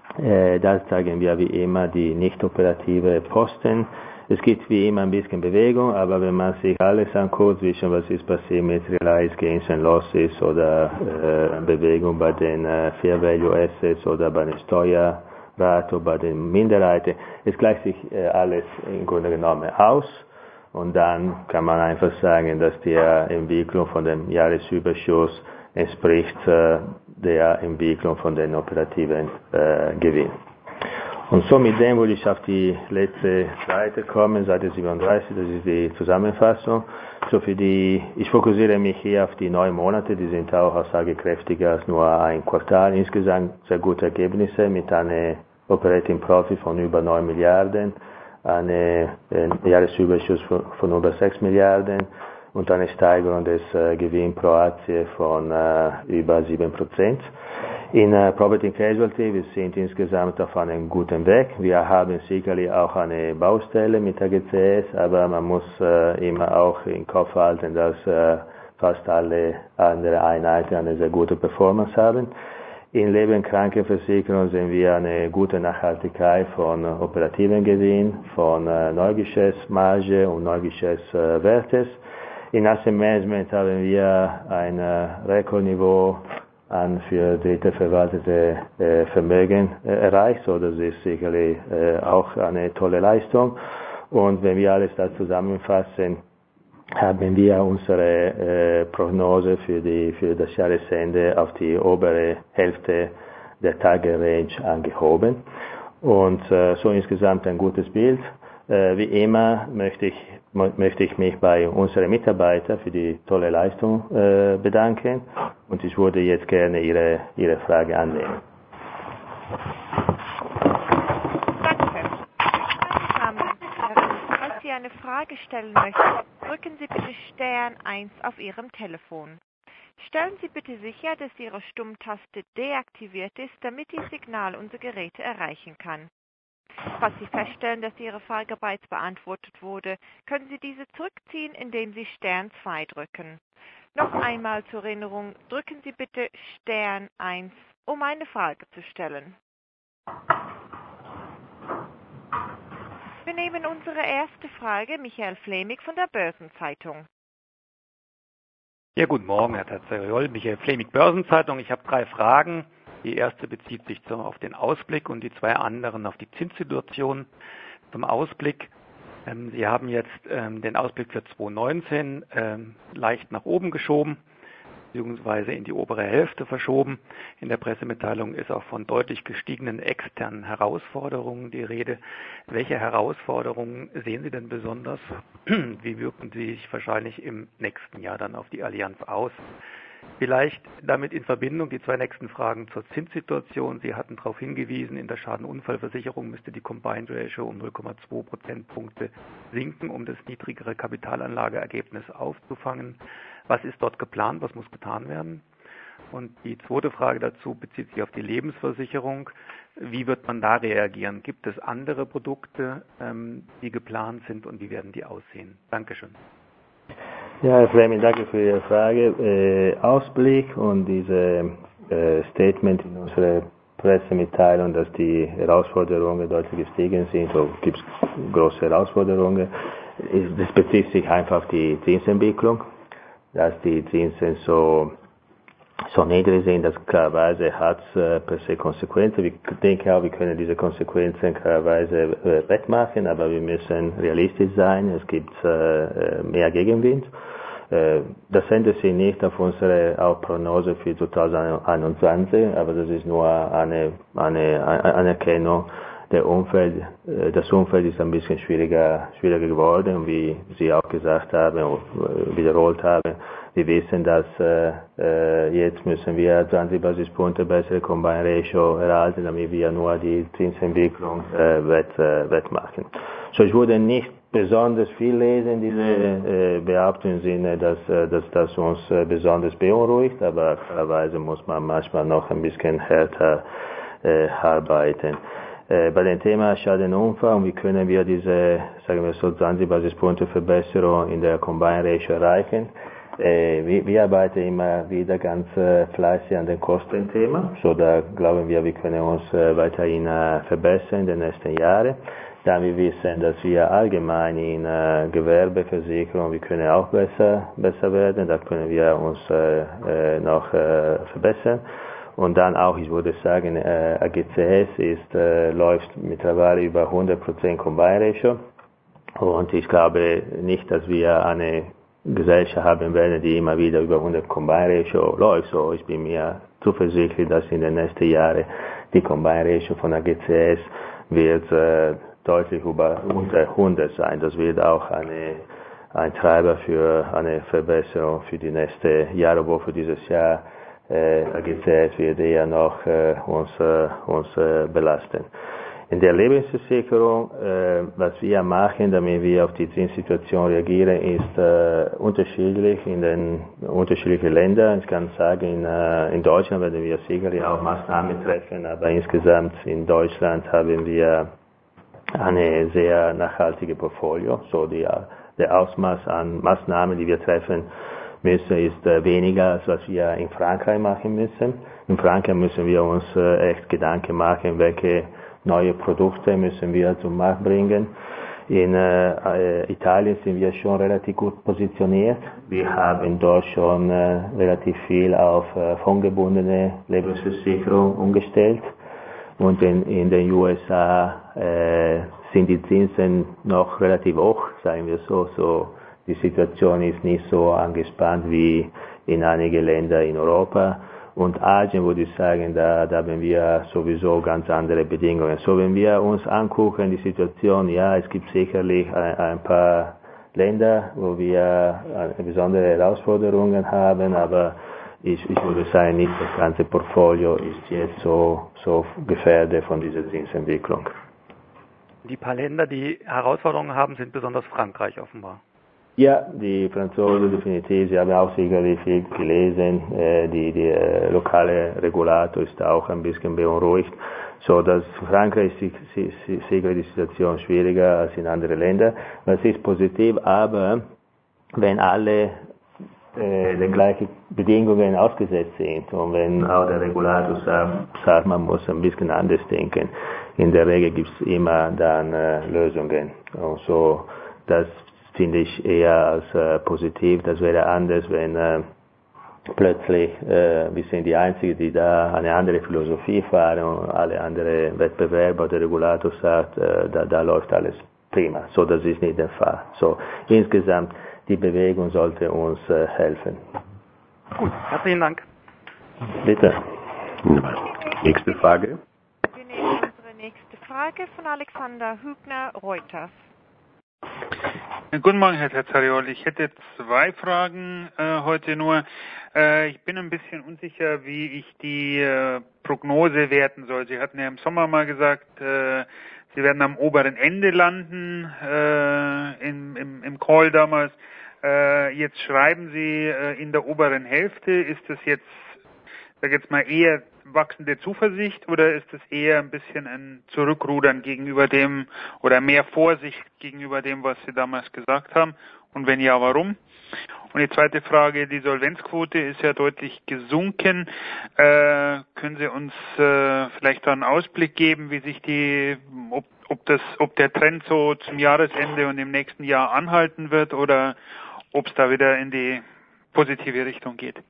Da zeigen wir wie immer die nicht operative Posten. Es gibt wie immer ein bisschen Bewegung, aber wenn man sich alles anguckt, zwischen was ist passiert mit Realized Gains and Losses oder äh, Bewegung bei den äh, Fair Value Assets oder bei den Steuerrate, bei den Minderheiten, es gleicht sich äh, alles im Grunde genommen aus. Und dann kann man einfach sagen, dass die Entwicklung von dem Jahresüberschuss entspricht äh, der Entwicklung von den operativen äh, Gewinn. Und so mit dem würde ich auf die letzte Seite kommen, Seite siebenunddreißig, das ist die Zusammenfassung. So für die, ich fokussiere mich hier auf die neun Monate, die sind auch aussagekräftiger als nur ein Quartal. Insgesamt sehr gute Ergebnisse mit einem Operating Profit von über neun Milliarden, einem Jahresüberschuss von, von über sechs Milliarden und eine Steigerung des äh, Gewinn pro Aktie von äh, über sieben Prozent. In uh, Property and Casualty, wir sind insgesamt auf einem guten Weg. Wir haben sicherlich auch eine Baustelle mit der G C S, aber man muss uh, immer auch im Kopf halten, dass uh, fast alle anderen Einheiten eine sehr gute Performance haben. In Leben- und Krankenversicherung sehen wir eine gute Nachhaltigkeit von uh, operativen Gewinn, von uh, Neugeschäftsmarge und Neugeschäftswertes. In Asset Management haben wir ein uh, Rekordniveau an für dritte verwaltete äh, Vermögen äh, erreicht, so das ist sicherlich äh, auch eine tolle Leistung. Und wenn wir alles da zusammenfassen, haben wir unsere äh, Prognose für die für das Jahresende auf die obere Hälfte der Target Range angehoben. Und äh, so insgesamt ein gutes Bild. Äh, wie immer möchte ich möchte ich mich bei unseren Mitarbeitern für die tolle Leistung äh, bedanken und ich würde jetzt gerne Ihre, Ihre Frage annehmen. Danke. Meine Damen und Herren, falls Sie eine Frage stellen möchten, drücken Sie bitte Stern eins auf Ihrem Telefon. Stellen Sie bitte sicher, dass Ihre Stummtaste deaktiviert ist, damit Ihr Signal unser Gerät erreichen kann. Falls Sie feststellen, dass Ihre Frage bereits beantwortet wurde, können Sie diese zurückziehen, indem Sie Stern zwei drücken. Noch einmal zur Erinnerung, drücken Sie bitte Stern eins, um eine Frage zu stellen. Wir nehmen unsere erste Frage, Michael Fleming von der Börsenzeitung. Ja, guten Morgen, Herr Terzariol, Michael Fleming, Börsenzeitung. Ich habe drei Fragen. Die erste bezieht sich zum, auf den Ausblick und die zwei anderen auf die Zinssituation. Zum Ausblick. Ähm, Sie haben jetzt ähm, den Ausblick für zweitausendneunzehn ähm, leicht nach oben geschoben, beziehungsweise in die obere Hälfte verschoben. In der Pressemitteilung ist auch von deutlich gestiegenen externen Herausforderungen die Rede. Welche Herausforderungen sehen Sie denn besonders? Wie wirken sie sich wahrscheinlich im nächsten Jahr dann auf die Allianz aus? Vielleicht damit in Verbindung die zwei nächsten Fragen zur Zinssituation. Sie hatten darauf hingewiesen, in der Schadenunfallversicherung müsste die Combined Ratio um null Komma zwei Prozentpunkte sinken, um das niedrigere Kapitalanlageergebnis aufzufangen. Was ist dort geplant? Was muss getan werden? Und die zweite Frage dazu bezieht sich auf die Lebensversicherung. Wie wird man da reagieren? Gibt es andere Produkte, ähm, die geplant sind und wie werden die aussehen? Dankeschön. Ja, Herr Fleming, danke für Ihre Frage. Äh, Ausblick und diese äh, Statement in unserer Pressemitteilung, dass die Herausforderungen deutlich gestiegen sind, so gibt es große Herausforderungen. Das bezieht sich einfach auf die Zinsentwicklung, dass die Zinsen so, so niedrig sind, dass klarerweise hat äh, per se Konsequenzen. Ich denke auch, wir können diese Konsequenzen klarerweise äh, wettmachen, aber wir müssen realistisch sein. Es gibt äh, mehr Gegenwind. Äh, das ändert sich nicht auf unsere auch Prognose für zweitausendeinundzwanzig, aber das ist nur eine, eine, eine Anerkennung. Der Umfeld, äh, das Umfeld ist ein bisschen schwieriger, schwieriger geworden, wie Sie auch gesagt haben und äh, wiederholt haben. Wir wissen, dass äh, jetzt müssen wir zwanzig Basispunkte bessere Combined Ratio erhalten, damit wir nur die Zinsentwicklung äh, wett, äh, wettmachen. So, ich würde nicht besonders viel lesen, diese äh, Behauptung im Sinne, dass, äh, dass das uns äh, besonders beunruhigt, aber klarerweise muss man manchmal noch ein bisschen härter äh, arbeiten. Äh, bei dem Thema Schadenunfall und wie können wir diese, sagen wir so, zwanzig Basispunkte Verbesserung in der Combined Ratio erreichen. Äh, wir, wir arbeiten immer wieder ganz äh, fleißig an dem Kostenthema. So da glauben wir, wir können uns äh, weiterhin äh, verbessern in den nächsten Jahren. Da wir wissen, dass wir allgemein in äh, Gewerbeversicherung, wir können auch besser, besser werden, da können wir uns äh, äh, noch äh, verbessern. Und dann auch, ich würde sagen, äh, A G C S ist, äh, läuft mittlerweile über hundert Prozent Combine Ratio. Und ich glaube nicht, dass wir eine Gesellschaft haben werden, die immer wieder über hundert Combine Ratio läuft. So, ich bin mir zuversichtlich, dass in den nächsten Jahren die Combine Ratio von A G C S wird äh, deutlich über unter hundert sein. Das wird auch eine, ein Treiber für eine Verbesserung für die nächsten Jahre, wo für dieses Jahr äh, A G C S wird eher noch äh, uns, äh, uns äh, belasten. In der Lebensversicherung, äh, was wir machen, damit wir auf die Zinssituation reagieren, ist äh, unterschiedlich in den unterschiedlichen Ländern. Ich kann sagen, in, äh, in Deutschland werden wir sicherlich auch Maßnahmen treffen, aber insgesamt in Deutschland haben wir eine sehr nachhaltige Portfolio. So die, der Ausmaß an Maßnahmen, die wir treffen müssen, ist äh, weniger, als was wir in Frankreich machen müssen. In Frankreich müssen wir uns äh, echt Gedanken machen, welche neue Produkte müssen wir zum Markt bringen. In äh, Italien sind wir schon relativ gut positioniert. Wir haben dort schon äh, relativ viel auf äh, fondgebundene Lebensversicherung umgestellt. Und in, in den U S A äh, sind die Zinsen noch relativ hoch, sagen wir so. So die Situation ist nicht so angespannt wie in einigen Ländern in Europa. Und Asien würde ich sagen, da, da haben wir sowieso ganz andere Bedingungen. So wenn wir uns angucken, die Situation, ja, es gibt sicherlich ein, ein paar Länder, wo wir besondere Herausforderungen haben, aber ich, ich würde sagen, nicht das ganze Portfolio ist jetzt so, so gefährdet von dieser Zinsentwicklung. Die paar Länder, die Herausforderungen haben, sind besonders Frankreich offenbar. Ja, die Franzosen definitiv, sie haben auch sicherlich viel gelesen, äh, die, die äh, lokale Regulator ist auch ein bisschen beunruhigt, so dass Frankreich ist sicherlich die Situation schwieriger als in anderen Ländern. Das ist positiv, aber wenn alle äh, den gleichen Bedingungen ausgesetzt sind und wenn auch der Regulator sagt, sagt, man muss ein bisschen anders denken, in der Regel gibt es immer dann äh, Lösungen. Und so, das finde ich eher als äh, positiv. Das wäre anders, wenn äh, plötzlich äh, wir sind die Einzigen, die da eine andere Philosophie fahren und alle anderen Wettbewerber oder Regulator sagt, äh, da, da läuft alles prima. So, das ist nicht der Fall. So, insgesamt, die Bewegung sollte uns äh, helfen. Gut, herzlichen Dank. Bitte. Nächste Frage. Wir nehmen unsere nächste Frage von Alexander Hübner, Reuters. Guten Morgen, Herr Terzariol. Ich hätte zwei Fragen äh, heute nur. Äh, ich bin ein bisschen unsicher, wie ich die äh, Prognose werten soll. Sie hatten ja im Sommer mal gesagt, äh, Sie werden am oberen Ende landen äh, in, im, im Call damals. Äh, jetzt schreiben Sie äh, in der oberen Hälfte. Ist das jetzt, sag jetzt mal, eher wachsende Zuversicht oder ist es eher ein bisschen ein Zurückrudern gegenüber dem oder mehr Vorsicht gegenüber dem, was Sie damals gesagt haben? Und wenn ja, warum? Und die zweite Frage, die Solvenzquote ist ja deutlich gesunken. Äh, können Sie uns äh, vielleicht da einen Ausblick geben, wie sich die, ob, ob das, ob der Trend so zum Jahresende und im nächsten Jahr anhalten wird oder ob es da wieder in die positive Richtung geht?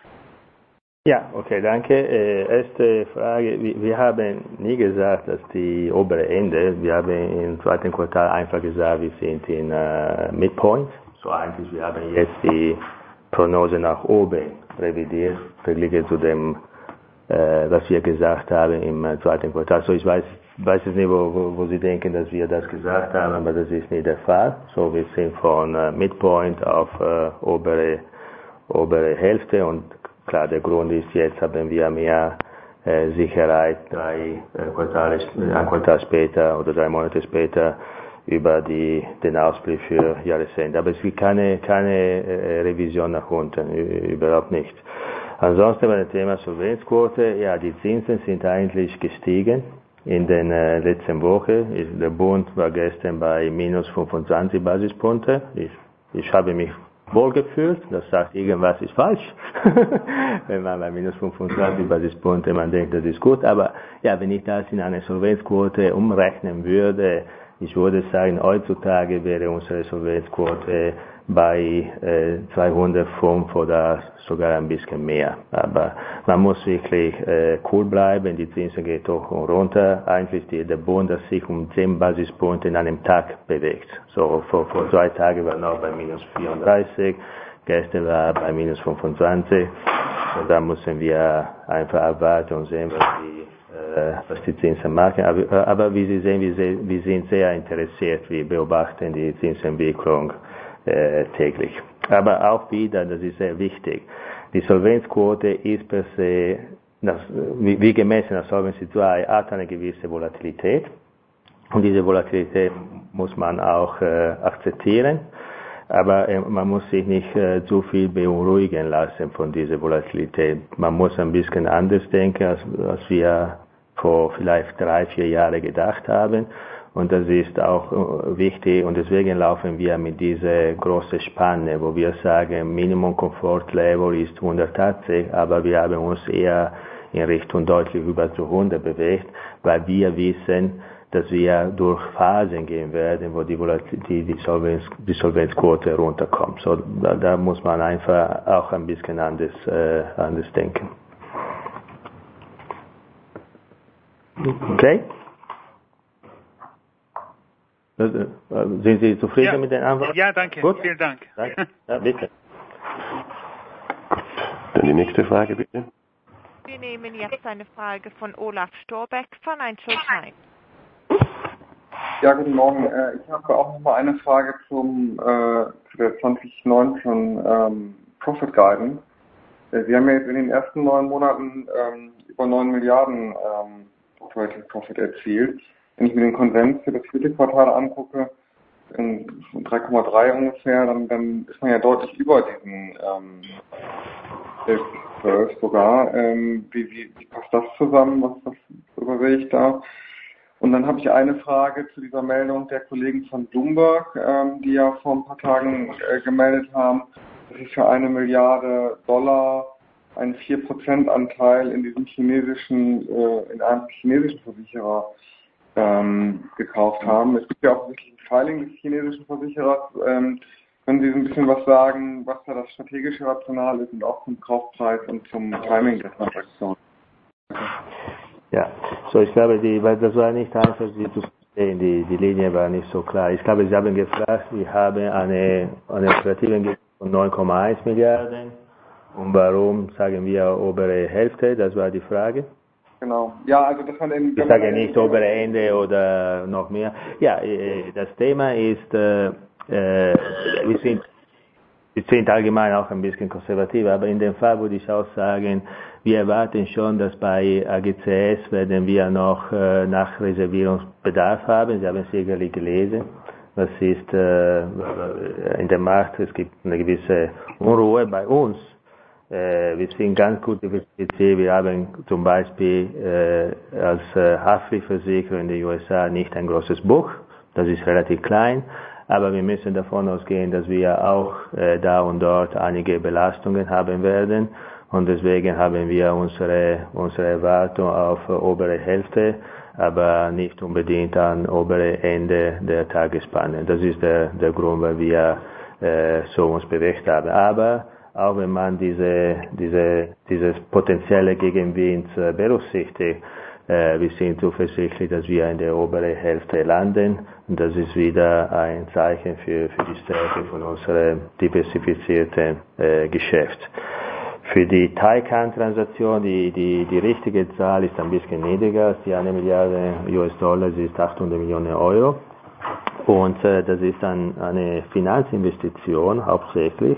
Ja, okay, danke. Äh, erste Frage. Wir, wir haben nie gesagt, dass die obere Ende, wir haben im zweiten Quartal einfach gesagt, wir sind in äh, Midpoint. So eigentlich, wir haben jetzt die Prognose nach oben revidiert, verglichen zu dem, äh, was wir gesagt haben im äh, zweiten Quartal. So ich weiß, weiß jetzt nicht, wo, wo, wo Sie denken, dass wir das gesagt haben, aber das ist nicht der Fall. So wir sind von äh, Midpoint auf äh, obere, obere Hälfte und klar, der Grund ist, jetzt haben wir mehr äh, Sicherheit, drei äh, Quartale, ein Quartal später oder drei Monate später über die, den Ausblick für Jahresende. Aber es gibt keine, keine äh, Revision nach unten, überhaupt nicht. Ansonsten bei dem Thema Solvenzquote, ja, die Zinsen sind eigentlich gestiegen in den äh, letzten Wochen. Der Bund war gestern bei minus fünfundzwanzig Basispunkte. Ich, ich habe mich wohlgefühlt. Das sagt, irgendwas ist falsch. Wenn man bei minus fünfundzwanzig Basispunkte, man denkt, das ist gut. Aber ja, wenn ich das in eine Solvenzquote umrechnen würde, ich würde sagen, heutzutage wäre unsere Solvenzquote bei äh, zweihundertfünf oder sogar ein bisschen mehr. Aber man muss wirklich äh, cool bleiben, die Zinsen geht hoch und runter. Eigentlich die, der Bund, das sich um zehn Basispunkte in einem Tag bewegt. So vor, vor zwei Tagen war noch bei minus vierunddreißig, gestern war bei minus fünfundzwanzig. Und da müssen wir einfach abwarten und sehen, was die, äh, was die Zinsen machen. Aber, aber wie Sie sehen, wir, sehen, wir sind sehr interessiert, wir beobachten die Zinsentwicklung Äh, täglich. Aber auch wieder, das ist sehr wichtig, die Solvenzquote ist per se, das, wie, wie gemessen nach Solvency zwei, hat eine gewisse Volatilität und diese Volatilität muss man auch äh, akzeptieren, aber äh, man muss sich nicht äh, zu viel beunruhigen lassen von dieser Volatilität. Man muss ein bisschen anders denken, als, als wir vor vielleicht drei, vier Jahren gedacht haben. Und das ist auch wichtig und deswegen laufen wir mit dieser großen Spanne, wo wir sagen, Minimum Comfort Level ist hundertachtzig, aber wir haben uns eher in Richtung deutlich über zweihundert bewegt, weil wir wissen, dass wir durch Phasen gehen werden, wo die, die, die, Solvenz, die Solvenzquote runterkommt. So, da, da muss man einfach auch ein bisschen anders, äh, anders denken. Okay? Sind Sie zufrieden ja. mit den Antworten? Ja, danke. Gut? Vielen Dank. Danke. Ja, bitte. Dann die nächste Frage, bitte. Wir nehmen jetzt eine Frage von Olaf Storbeck, Financial Times. Ja, guten Morgen. Ich habe auch noch mal eine Frage zum, äh, zu der zwanzig neunzehn ähm, Profit Guidance. Sie haben ja jetzt in den ersten neun Monaten ähm, über neun Milliarden ähm, Operating Profit erzielt. Wenn ich mir den Konsens für das vierte Quartal angucke, in drei Komma drei ungefähr, dann, dann ist man ja deutlich über diesen ähm, elf bis zwölf sogar. Ähm, wie, wie, wie passt das zusammen? Was, was übersehe ich da? Und dann habe ich eine Frage zu dieser Meldung der Kollegen von Bloomberg, ähm, die ja vor ein paar Tagen äh, gemeldet haben, dass sie für eine Milliarde Dollar einen vier Prozent Anteil in diesem chinesischen, äh, in einem chinesischen Versicherer ähm, gekauft haben. Es gibt ja auch wirklich ein Filing des chinesischen Versicherers. Ähm, können Sie ein bisschen was sagen, was da das strategische Rational ist und auch zum Kaufpreis und zum Timing der Transaktion? Ja, so ich glaube, die, weil das war nicht einfach, Sie zu verstehen, die, die Linie war nicht so klar. Ich glaube, Sie haben gefragt, wir haben eine, eine operative Gewinn von neun Komma eins Milliarden und warum sagen wir obere Hälfte, das war die Frage. Genau. Ja, also das hat in, ich sage nicht obere Ende oder noch mehr. Ja, das Thema ist, äh, äh, wir sind, wir sind allgemein auch ein bisschen konservativ, aber in dem Fall würde ich auch sagen, wir erwarten schon, dass bei A G C S werden wir noch äh, Nachreservierungsbedarf haben. Sie haben es sicherlich gelesen. Das ist äh, in dem Markt, es gibt eine gewisse Unruhe bei uns. Äh, wir sind ganz gut diversifiziert. Wir haben zum Beispiel äh, als äh, Haftpflichtversicherer in den U S A nicht ein großes Buch. Das ist relativ klein. Aber wir müssen davon ausgehen, dass wir auch äh, da und dort einige Belastungen haben werden. Und deswegen haben wir unsere, unsere Erwartung auf äh, obere Hälfte, aber nicht unbedingt an obere Ende der Tagesspanne. Das ist der, der Grund, weil wir äh, so uns bewegt haben. Aber auch wenn man diese, diese, dieses potenzielle Gegenwind äh, berücksichtigt, äh, wir sind zuversichtlich, dass wir in der oberen Hälfte landen. Und das ist wieder ein Zeichen für, für die Stärke von unserem diversifizierten äh, Geschäft. Für die Taycan-Transaktion, die, die, die richtige Zahl ist ein bisschen niedriger als die eine Milliarde U S Dollar, sie ist achthundert Millionen Euro. Und äh, das ist ein, eine Finanzinvestition hauptsächlich.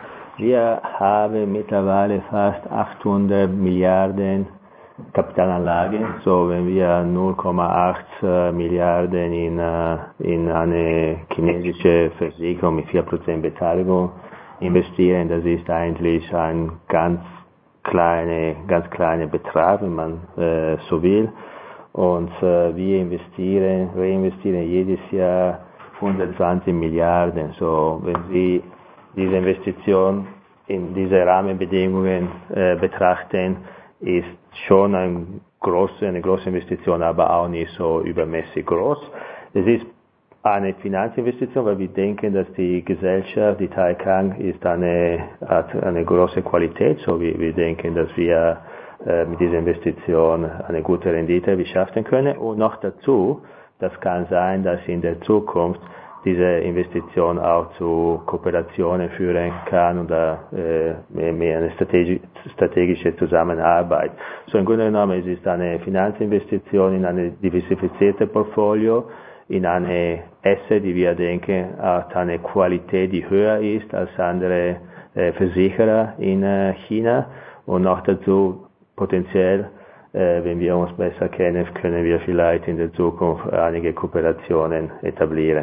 Wir haben mittlerweile fast achthundert Milliarden Kapitalanlagen. So, wenn wir null Komma acht äh, Milliarden in, äh, in eine chinesische Versicherung mit vier Prozent Beteiligung investieren, das ist eigentlich ein ganz kleiner, ganz kleiner Betrag, wenn man äh, so will. Und äh, wir investieren, reinvestieren jedes Jahr hundertzwanzig Milliarden. So, wenn Sie diese Investition in diese Rahmenbedingungen äh, betrachten, ist schon ein große, eine große Investition, aber auch nicht so übermäßig groß. Es ist eine Finanzinvestition, weil wir denken, dass die Gesellschaft, die Taikang, ist eine, hat eine große Qualität, so wie wir denken, dass wir äh, mit dieser Investition eine gute Rendite wirtschaften können. Und noch dazu, das kann sein, dass in der Zukunft diese Investition auch zu Kooperationen führen kann oder äh, mehr, mehr eine strategische, strategische Zusammenarbeit. So im Grunde genommen es ist eine Finanzinvestition in eine diversifizierte Portfolio, in eine Asset, die wir denken, hat eine Qualität, die höher ist als andere äh, Versicherer in äh, China und noch dazu potenziell, äh, wenn wir uns besser kennen, können wir vielleicht in der Zukunft einige Kooperationen etablieren.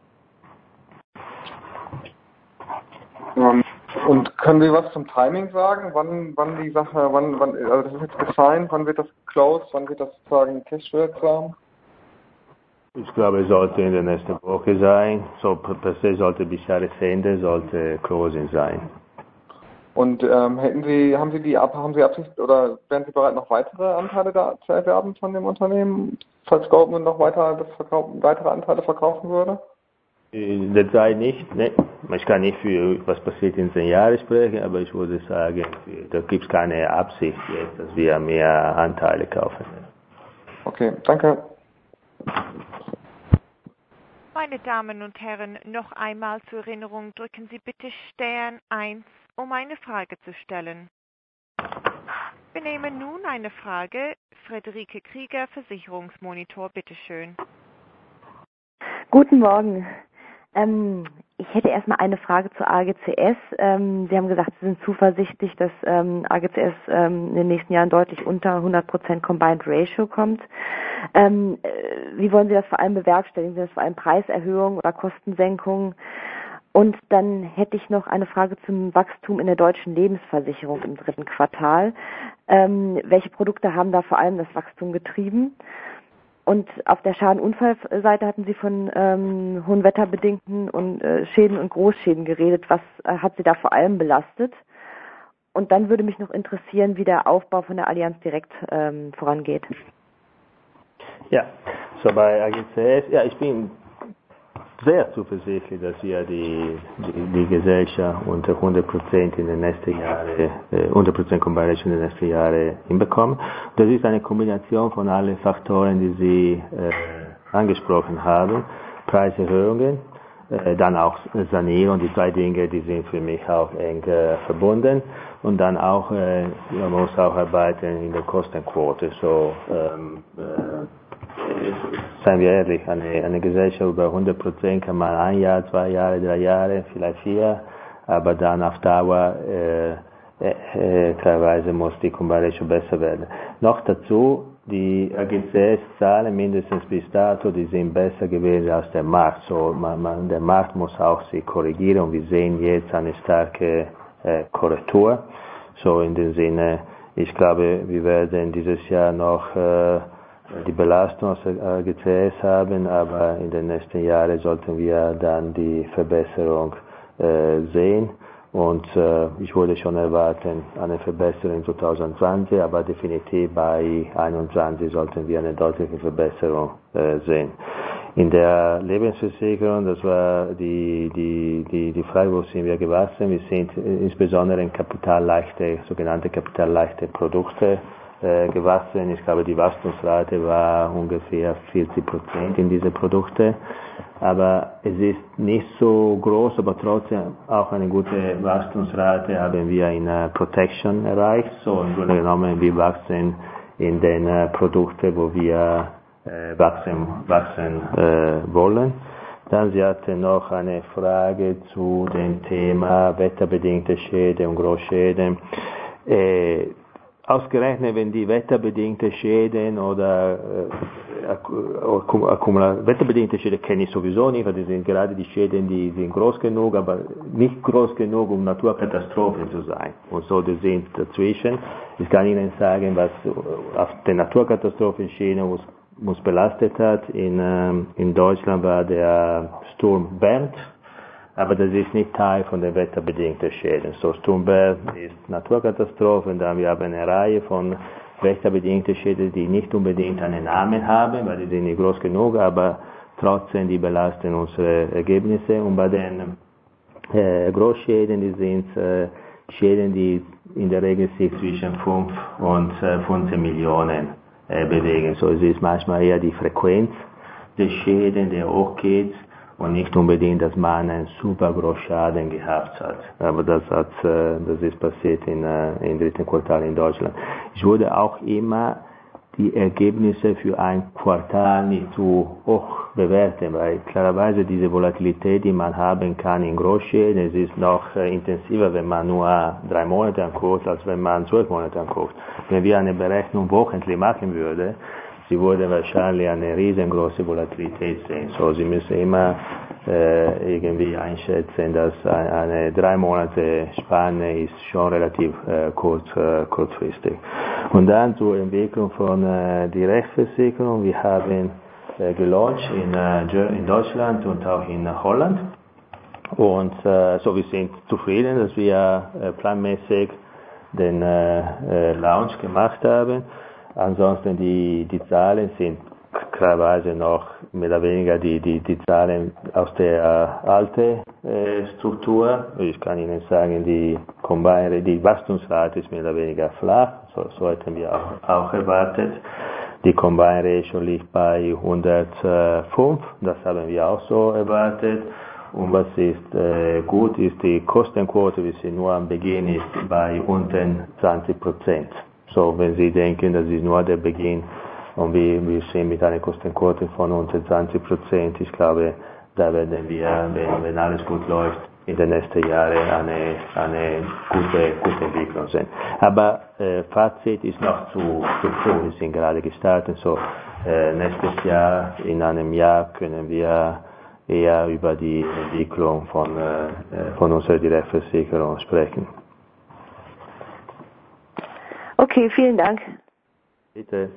Und können Sie was zum Timing sagen? Wann, wann die Sache, wann, wann, also das ist jetzt gesigned, wann wird das closed, wann wird das sozusagen cashwirksam? Ich glaube, es sollte in der nächsten Woche sein. So per se sollte bis Jahresende sollte Closing sein. Und ähm, hätten Sie, haben Sie die haben Sie Absicht oder wären Sie bereit, noch weitere Anteile da zu erwerben von dem Unternehmen, falls Goldman noch weiter das verkaufen, weitere Anteile verkaufen würde? Derzeit nicht, ne. Ich kann nicht für was passiert in zehn Jahren sprechen, aber ich würde sagen, da gibt es keine Absicht jetzt, dass wir mehr Anteile kaufen. Okay, danke. Meine Damen und Herren, noch einmal zur Erinnerung, drücken Sie bitte Stern eins, um eine Frage zu stellen. Wir nehmen nun eine Frage. Friederike Krieger, Versicherungsmonitor, bitteschön. Guten Morgen. Ähm, ich hätte erstmal eine Frage zur A G C S. Ähm, Sie haben gesagt, Sie sind zuversichtlich, dass ähm, A G C S ähm, in den nächsten Jahren deutlich unter hundert Prozent Combined Ratio kommt. Ähm, äh, wie wollen Sie das vor allem bewerkstelligen? Sind das vor allem Preiserhöhungen oder Kostensenkungen? Und dann hätte ich noch eine Frage zum Wachstum in der deutschen Lebensversicherung im dritten Quartal. Ähm, welche Produkte haben da vor allem das Wachstum getrieben? Und auf der Schadenunfallseite hatten Sie von ähm, hohen wetterbedingten und äh, Schäden und Großschäden geredet. Was äh, hat Sie da vor allem belastet? Und dann würde mich noch interessieren, wie der Aufbau von der Allianz Direkt ähm, vorangeht. Ja, so bei A G C S, ja, ich bin sehr zuversichtlich, dass wir die, die, die Gesellschaft unter hundert Prozent in den nächsten Jahren, äh, hundert Prozent Combined Ratio in den nächsten Jahren hinbekommen. Das ist eine Kombination von allen Faktoren, die Sie äh, angesprochen haben. Preiserhöhungen, äh, dann auch Sanierung, die zwei Dinge, die sind für mich auch eng äh, verbunden. Und dann auch, äh, man muss auch arbeiten in der Kostenquote. So, ähm, äh, seien wir ehrlich, eine, eine Gesellschaft über hundert Prozent kann man ein Jahr, zwei Jahre, drei Jahre, vielleicht vier, aber dann auf Dauer äh, äh, teilweise muss die Combined Ratio besser werden. Noch dazu, die A G C S-Zahlen mindestens bis dato, die sind besser gewesen als der Markt. So, man, man, der Markt muss auch sich korrigieren und wir sehen jetzt eine starke äh, Korrektur. So in dem Sinne, ich glaube, wir werden dieses Jahr noch äh, die Belastung aus der A G C S haben, aber in den nächsten Jahren sollten wir dann die Verbesserung äh, sehen und äh, ich würde schon erwarten eine Verbesserung in zwanzig zwanzig, aber definitiv bei einundzwanzig sollten wir eine deutliche Verbesserung äh, sehen. In der Lebensversicherung, das war die, die, die, die Frage, wo sind wir gewachsen? Wir sind insbesondere in kapitalleichte, sogenannte kapitalleichte Produkte äh, gewachsen. Ich glaube, die Wachstumsrate war ungefähr vierzig Prozent in diese Produkte. Aber es ist nicht so groß, aber trotzdem auch eine gute Wachstumsrate haben wir in uh, Protection erreicht. So im Grunde genommen, wir wachsen in den uh, Produkten, wo wir äh, wachsen, wachsen äh, wollen. Dann Sie hatten noch eine Frage zu dem Thema wetterbedingte Schäden und Großschäden. Äh, Ausgerechnet, wenn die wetterbedingte Schäden oder äh, Akkumula- wetterbedingte Schäden kenne ich sowieso nicht, weil die sind gerade die Schäden, die sind groß genug, aber nicht groß genug, um Naturkatastrophen zu sein. Und so, die sind dazwischen. Ich kann Ihnen sagen, was auf den Naturkatastrophenschienen uns, uns belastet hat. In, ähm, in Deutschland war der Sturm Bernd. aber das ist nicht Teil von den wetterbedingten Schäden. So Sturmbär ist Naturkatastrophe und dann wir haben eine Reihe von wetterbedingten Schäden, die nicht unbedingt einen Namen haben, weil die sind nicht groß genug, aber trotzdem die belasten unsere Ergebnisse. Und bei den äh, Großschäden, die sind äh, Schäden, die in der Regel sich zwischen fünf und äh, fünfzehn Millionen äh, bewegen. So es ist manchmal eher die Frequenz der Schäden, der hochgeht und nicht unbedingt, dass man einen super großen Schaden gehabt hat. Aber das, hat, äh, das ist passiert in, äh, im dritten Quartal in Deutschland. Ich würde auch immer die Ergebnisse für ein Quartal nicht zu hoch bewerten, weil klarerweise diese Volatilität, die man haben kann in Großschäden, es ist noch äh, intensiver, wenn man nur drei Monate anguckt, als wenn man zwölf Monate anguckt. Wenn wir eine Berechnung wöchentlich machen würden, Sie würde wahrscheinlich eine riesengroße Volatilität sehen. So, Sie müssen immer äh, irgendwie einschätzen, dass eine, eine drei Monate Spanne ist schon relativ äh, kurz, äh, kurzfristig. Und dann zur Entwicklung von äh, die Rechtsversicherung. Wir haben äh, gelauncht in, äh, in Deutschland und auch in Holland. Und äh, so wir sind zufrieden, dass wir äh, planmäßig den äh, äh, Launch gemacht haben. Ansonsten die, die Zahlen sind klarerweise noch mehr oder weniger die, die, die Zahlen aus der äh, alten äh, Struktur. Ich kann Ihnen sagen, die Combine, die Wachstumsrate ist mehr oder weniger flach, so, so hätten wir auch, auch erwartet. Die Combine Ratio liegt bei hundertfünf, das haben wir auch so erwartet. Und was ist äh, gut, ist die Kostenquote, wie sie nur am Beginn ist, bei unter zwanzig Prozent. So, wenn Sie denken, das ist nur der Beginn und wir, wir sind mit einer Kostenquote von unter zwanzig Prozent, ich glaube, da werden wir, wenn, wenn alles gut läuft, in den nächsten Jahren eine, eine gute, gute Entwicklung sehen. Aber äh, Fazit ist noch zu, zu früh, wir sind gerade gestartet, so äh, nächstes Jahr, in einem Jahr können wir eher über die Entwicklung von, äh, von unserer Direktversicherung sprechen. Okay, vielen Dank. Bitte.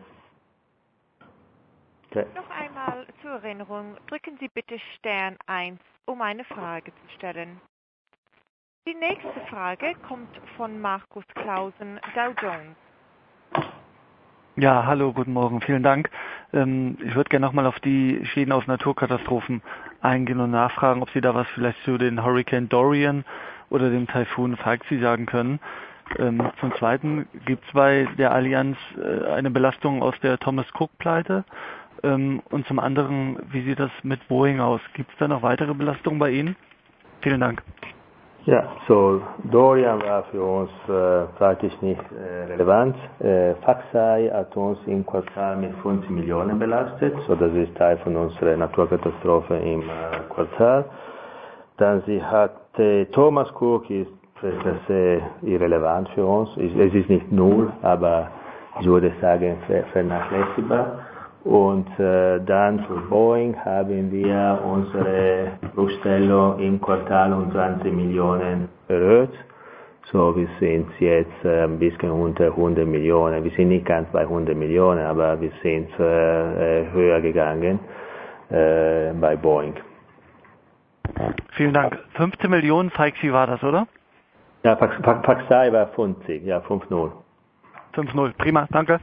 Okay. Noch einmal zur Erinnerung, drücken Sie bitte Stern eins, um eine Frage zu stellen. Die nächste Frage kommt von Markus Clausen, Dow Jones. Ja, hallo, guten Morgen, vielen Dank. Ähm, ich würde gerne nochmal auf die Schäden aus Naturkatastrophen eingehen und nachfragen, ob Sie da was vielleicht zu den Hurricane Dorian oder dem Taifun Faxai sagen können. Ähm, zum Zweiten, gibt es bei der Allianz äh, eine Belastung aus der Thomas Cook-Pleite? Ähm, und zum anderen, wie sieht das mit Boeing aus? Gibt es da noch weitere Belastungen bei Ihnen? Vielen Dank. Ja, so Dorian war für uns äh, praktisch nicht äh, relevant. Äh, Faxai hat uns im Quartal mit fünfzig Millionen belastet, so das ist Teil von unserer Naturkatastrophe im äh, Quartal. Dann sie hat äh, Thomas Cook ist das ist irrelevant für uns. Es ist nicht null, aber ich würde sagen vernachlässigbar. Und äh, dann für Boeing haben wir unsere Rückstellung im Quartal um zwanzig Millionen erhöht. So, wir sind jetzt äh, ein bisschen unter hundert Millionen. Wir sind nicht ganz bei hundert Millionen, aber wir sind äh, höher gegangen äh, bei Boeing. Vielen Dank. fünfzehn Millionen, Faxai war das, oder? Ja, Faxai war fünfzig, ja, fünf null. fünf null, prima, danke.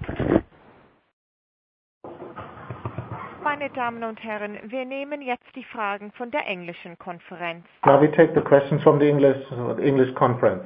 Meine Damen und Herren, wir nehmen jetzt die Fragen von der englischen Konferenz. Now we take the questions from the English, uh, English conference.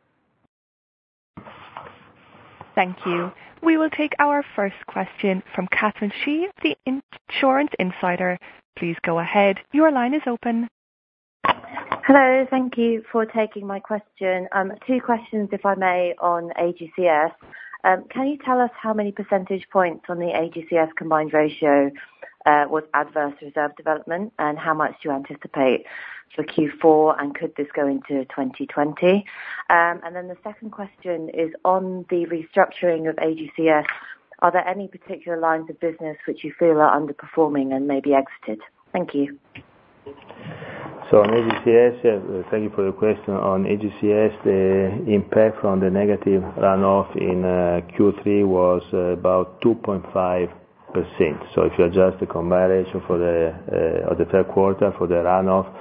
Thank you. We will take our first question from Catherine Shee, the Insurance Insider. Please go ahead. Your line is open. Hello, thank you for taking my question. Um, two questions, if I may, on A G C S. Um, can you tell us how many percentage points on the A G C S combined ratio uh, was adverse reserve development, and how much do you anticipate for Q four, and could this go into twenty twenty? Um, and then the second question is on the restructuring of A G C S. Are there any particular lines of business which you feel are underperforming and may be exited? Thank you. So on A G C S, uh, thank you for the question. On A G C S, the impact from the negative runoff in uh, Q three was uh, about two point five percent. So if you adjust the combined ratio for the uh, of the third quarter for the runoff,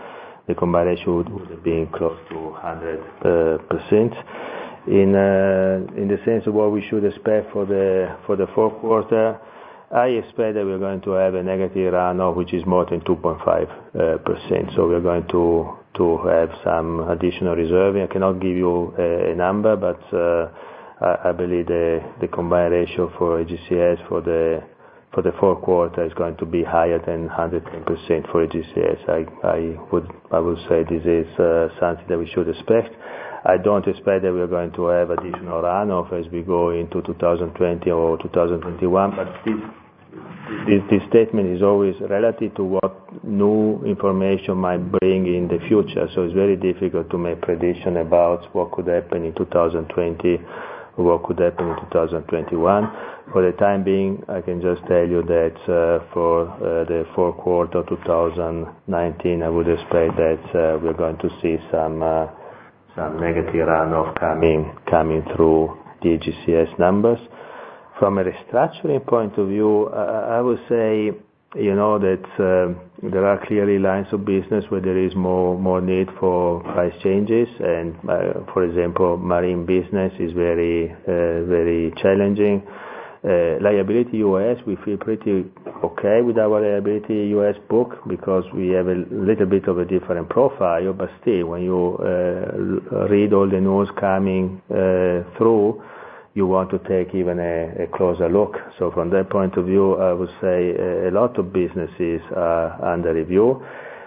the combined ratio would, would have been close to one hundred percent. In uh, in the sense of what we should expect for the for the fourth quarter, I expect that we're going to have a negative runoff which is more than two point five percent. So we're going to to have some additional reserving. I cannot give you a, a number, but uh, I, I believe the the combined ratio for A G C S for the for the fourth quarter is going to be higher than one hundred ten percent for A G C S. I I would I would say this is uh, something that we should expect. I don't expect that we're going to have additional runoff as we go into two thousand twenty or two thousand twenty-one, but this, this, this statement is always relative to what new information might bring in the future. So it's very difficult to make prediction about what could happen in two thousand twenty or what could happen in two thousand twenty-one. For the time being, I can just tell you that uh, for uh, the fourth quarter two thousand nineteen, I would expect that uh, we're going to see some uh, some negative runoff coming coming through the A G C S numbers. From a restructuring point of view, uh, I would say, you know, that uh, there are clearly lines of business where there is more more need for price changes, and uh, for example, marine business is very uh, very challenging. Uh, liability U S, we feel pretty okay with our liability U S book because we have a little bit of a different profile, but still, when you uh, read all the news coming uh, through, you want to take even a, a closer look. So from that point of view, I would say a, a lot of businesses are under review.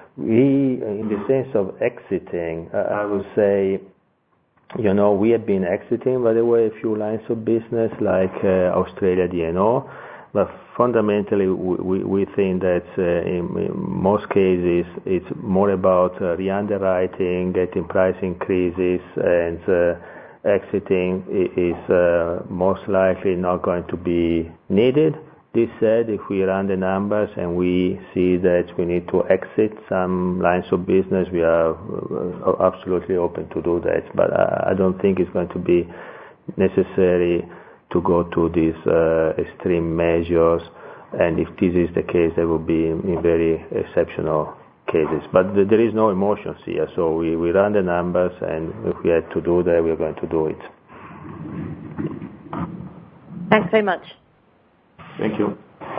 We, in the sense of exiting, I would say, you know, we have been exiting, by the way, a few lines of business like uh, Australia D and O, but fundamentally we, we think that uh, in, in most cases it's more about uh, re-underwriting, getting price increases, and uh, exiting is uh, most likely not going to be needed. This said, if we run the numbers and we see that we need to exit some lines of business, we are absolutely open to do that. But I don't think it's going to be necessary to go to these uh, extreme measures. And if this is the case, there will be in very exceptional cases. But there is no emotions here. So we, we run the numbers, and if we had to do that, we're going to do it. Thanks very much. Thank you.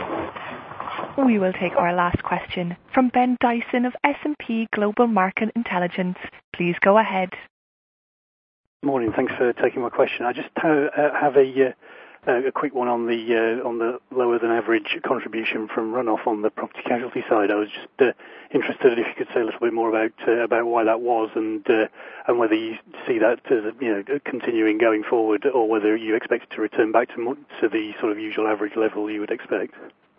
We will take our last question from Ben Dyson of S and P Global Market Intelligence. Please go ahead. Morning. Thanks for taking my question. I just uh, have a uh, a quick one on the uh, on the lower than average contribution from runoff on the property casualty side. I was just uh, interested if you could say a little bit more about uh, about why that was, and uh, and whether you see that as, you know, continuing going forward, or whether you expect it to return back to to the sort of usual average level you would expect.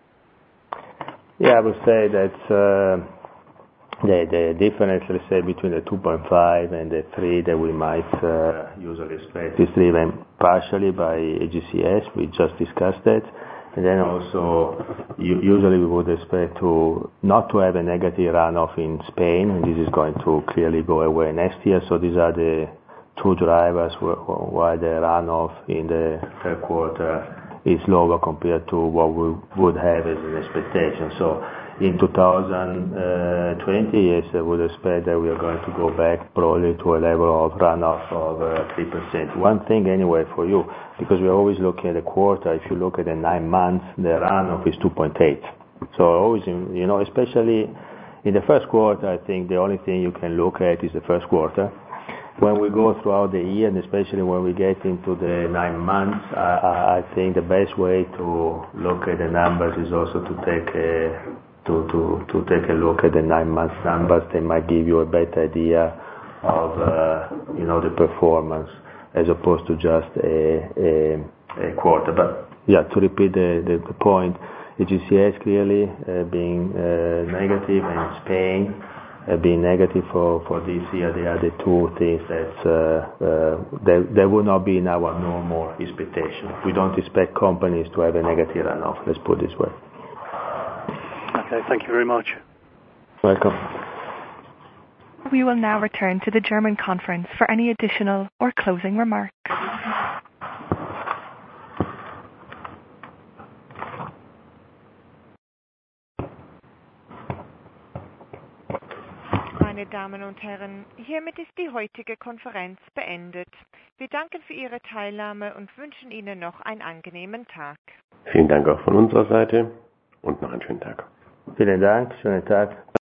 Yeah, I would say that uh, the the difference, let's say, between the two point five and the three that we might uh, usually expect is driven partially by A G C S. We just discussed that. And then also, usually we would expect to not to have a negative runoff in Spain, and this is going to clearly go away next year. So these are the two drivers why the runoff in the third quarter is lower compared to what we would have as an expectation. So in two thousand twenty, yes, I would expect that we are going to go back probably to a level of runoff of uh, three percent. One thing anyway for you, because we're always looking at the quarter, if you look at the nine months, the runoff is two point eight. So always, you know, especially in the first quarter, I think the only thing you can look at is the first quarter. When we go throughout the year, and especially when we get into the nine months, I, I think the best way to look at the numbers is also to take a To, to, to take a look at the nine months numbers. They might give you a better idea of uh, you know, the performance as opposed to just a, a, a quarter. But yeah, to repeat the, the, the point, A G C S clearly uh, being uh, negative, and Spain uh, being negative for, for this year. They are the two things that uh, uh, they, they will not be in our normal expectation. We don't expect companies to have a negative runoff, let's put it this way. Okay, thank you very much. Welcome. We will now return to the German conference for any additional or closing remarks. Meine Damen und Herren, hiermit ist die heutige Konferenz beendet. Wir danken für Ihre Teilnahme und wünschen Ihnen noch einen angenehmen Tag. Vielen Dank auch von unserer Seite und noch einen schönen Tag. Vielen Dank, schönen Tag.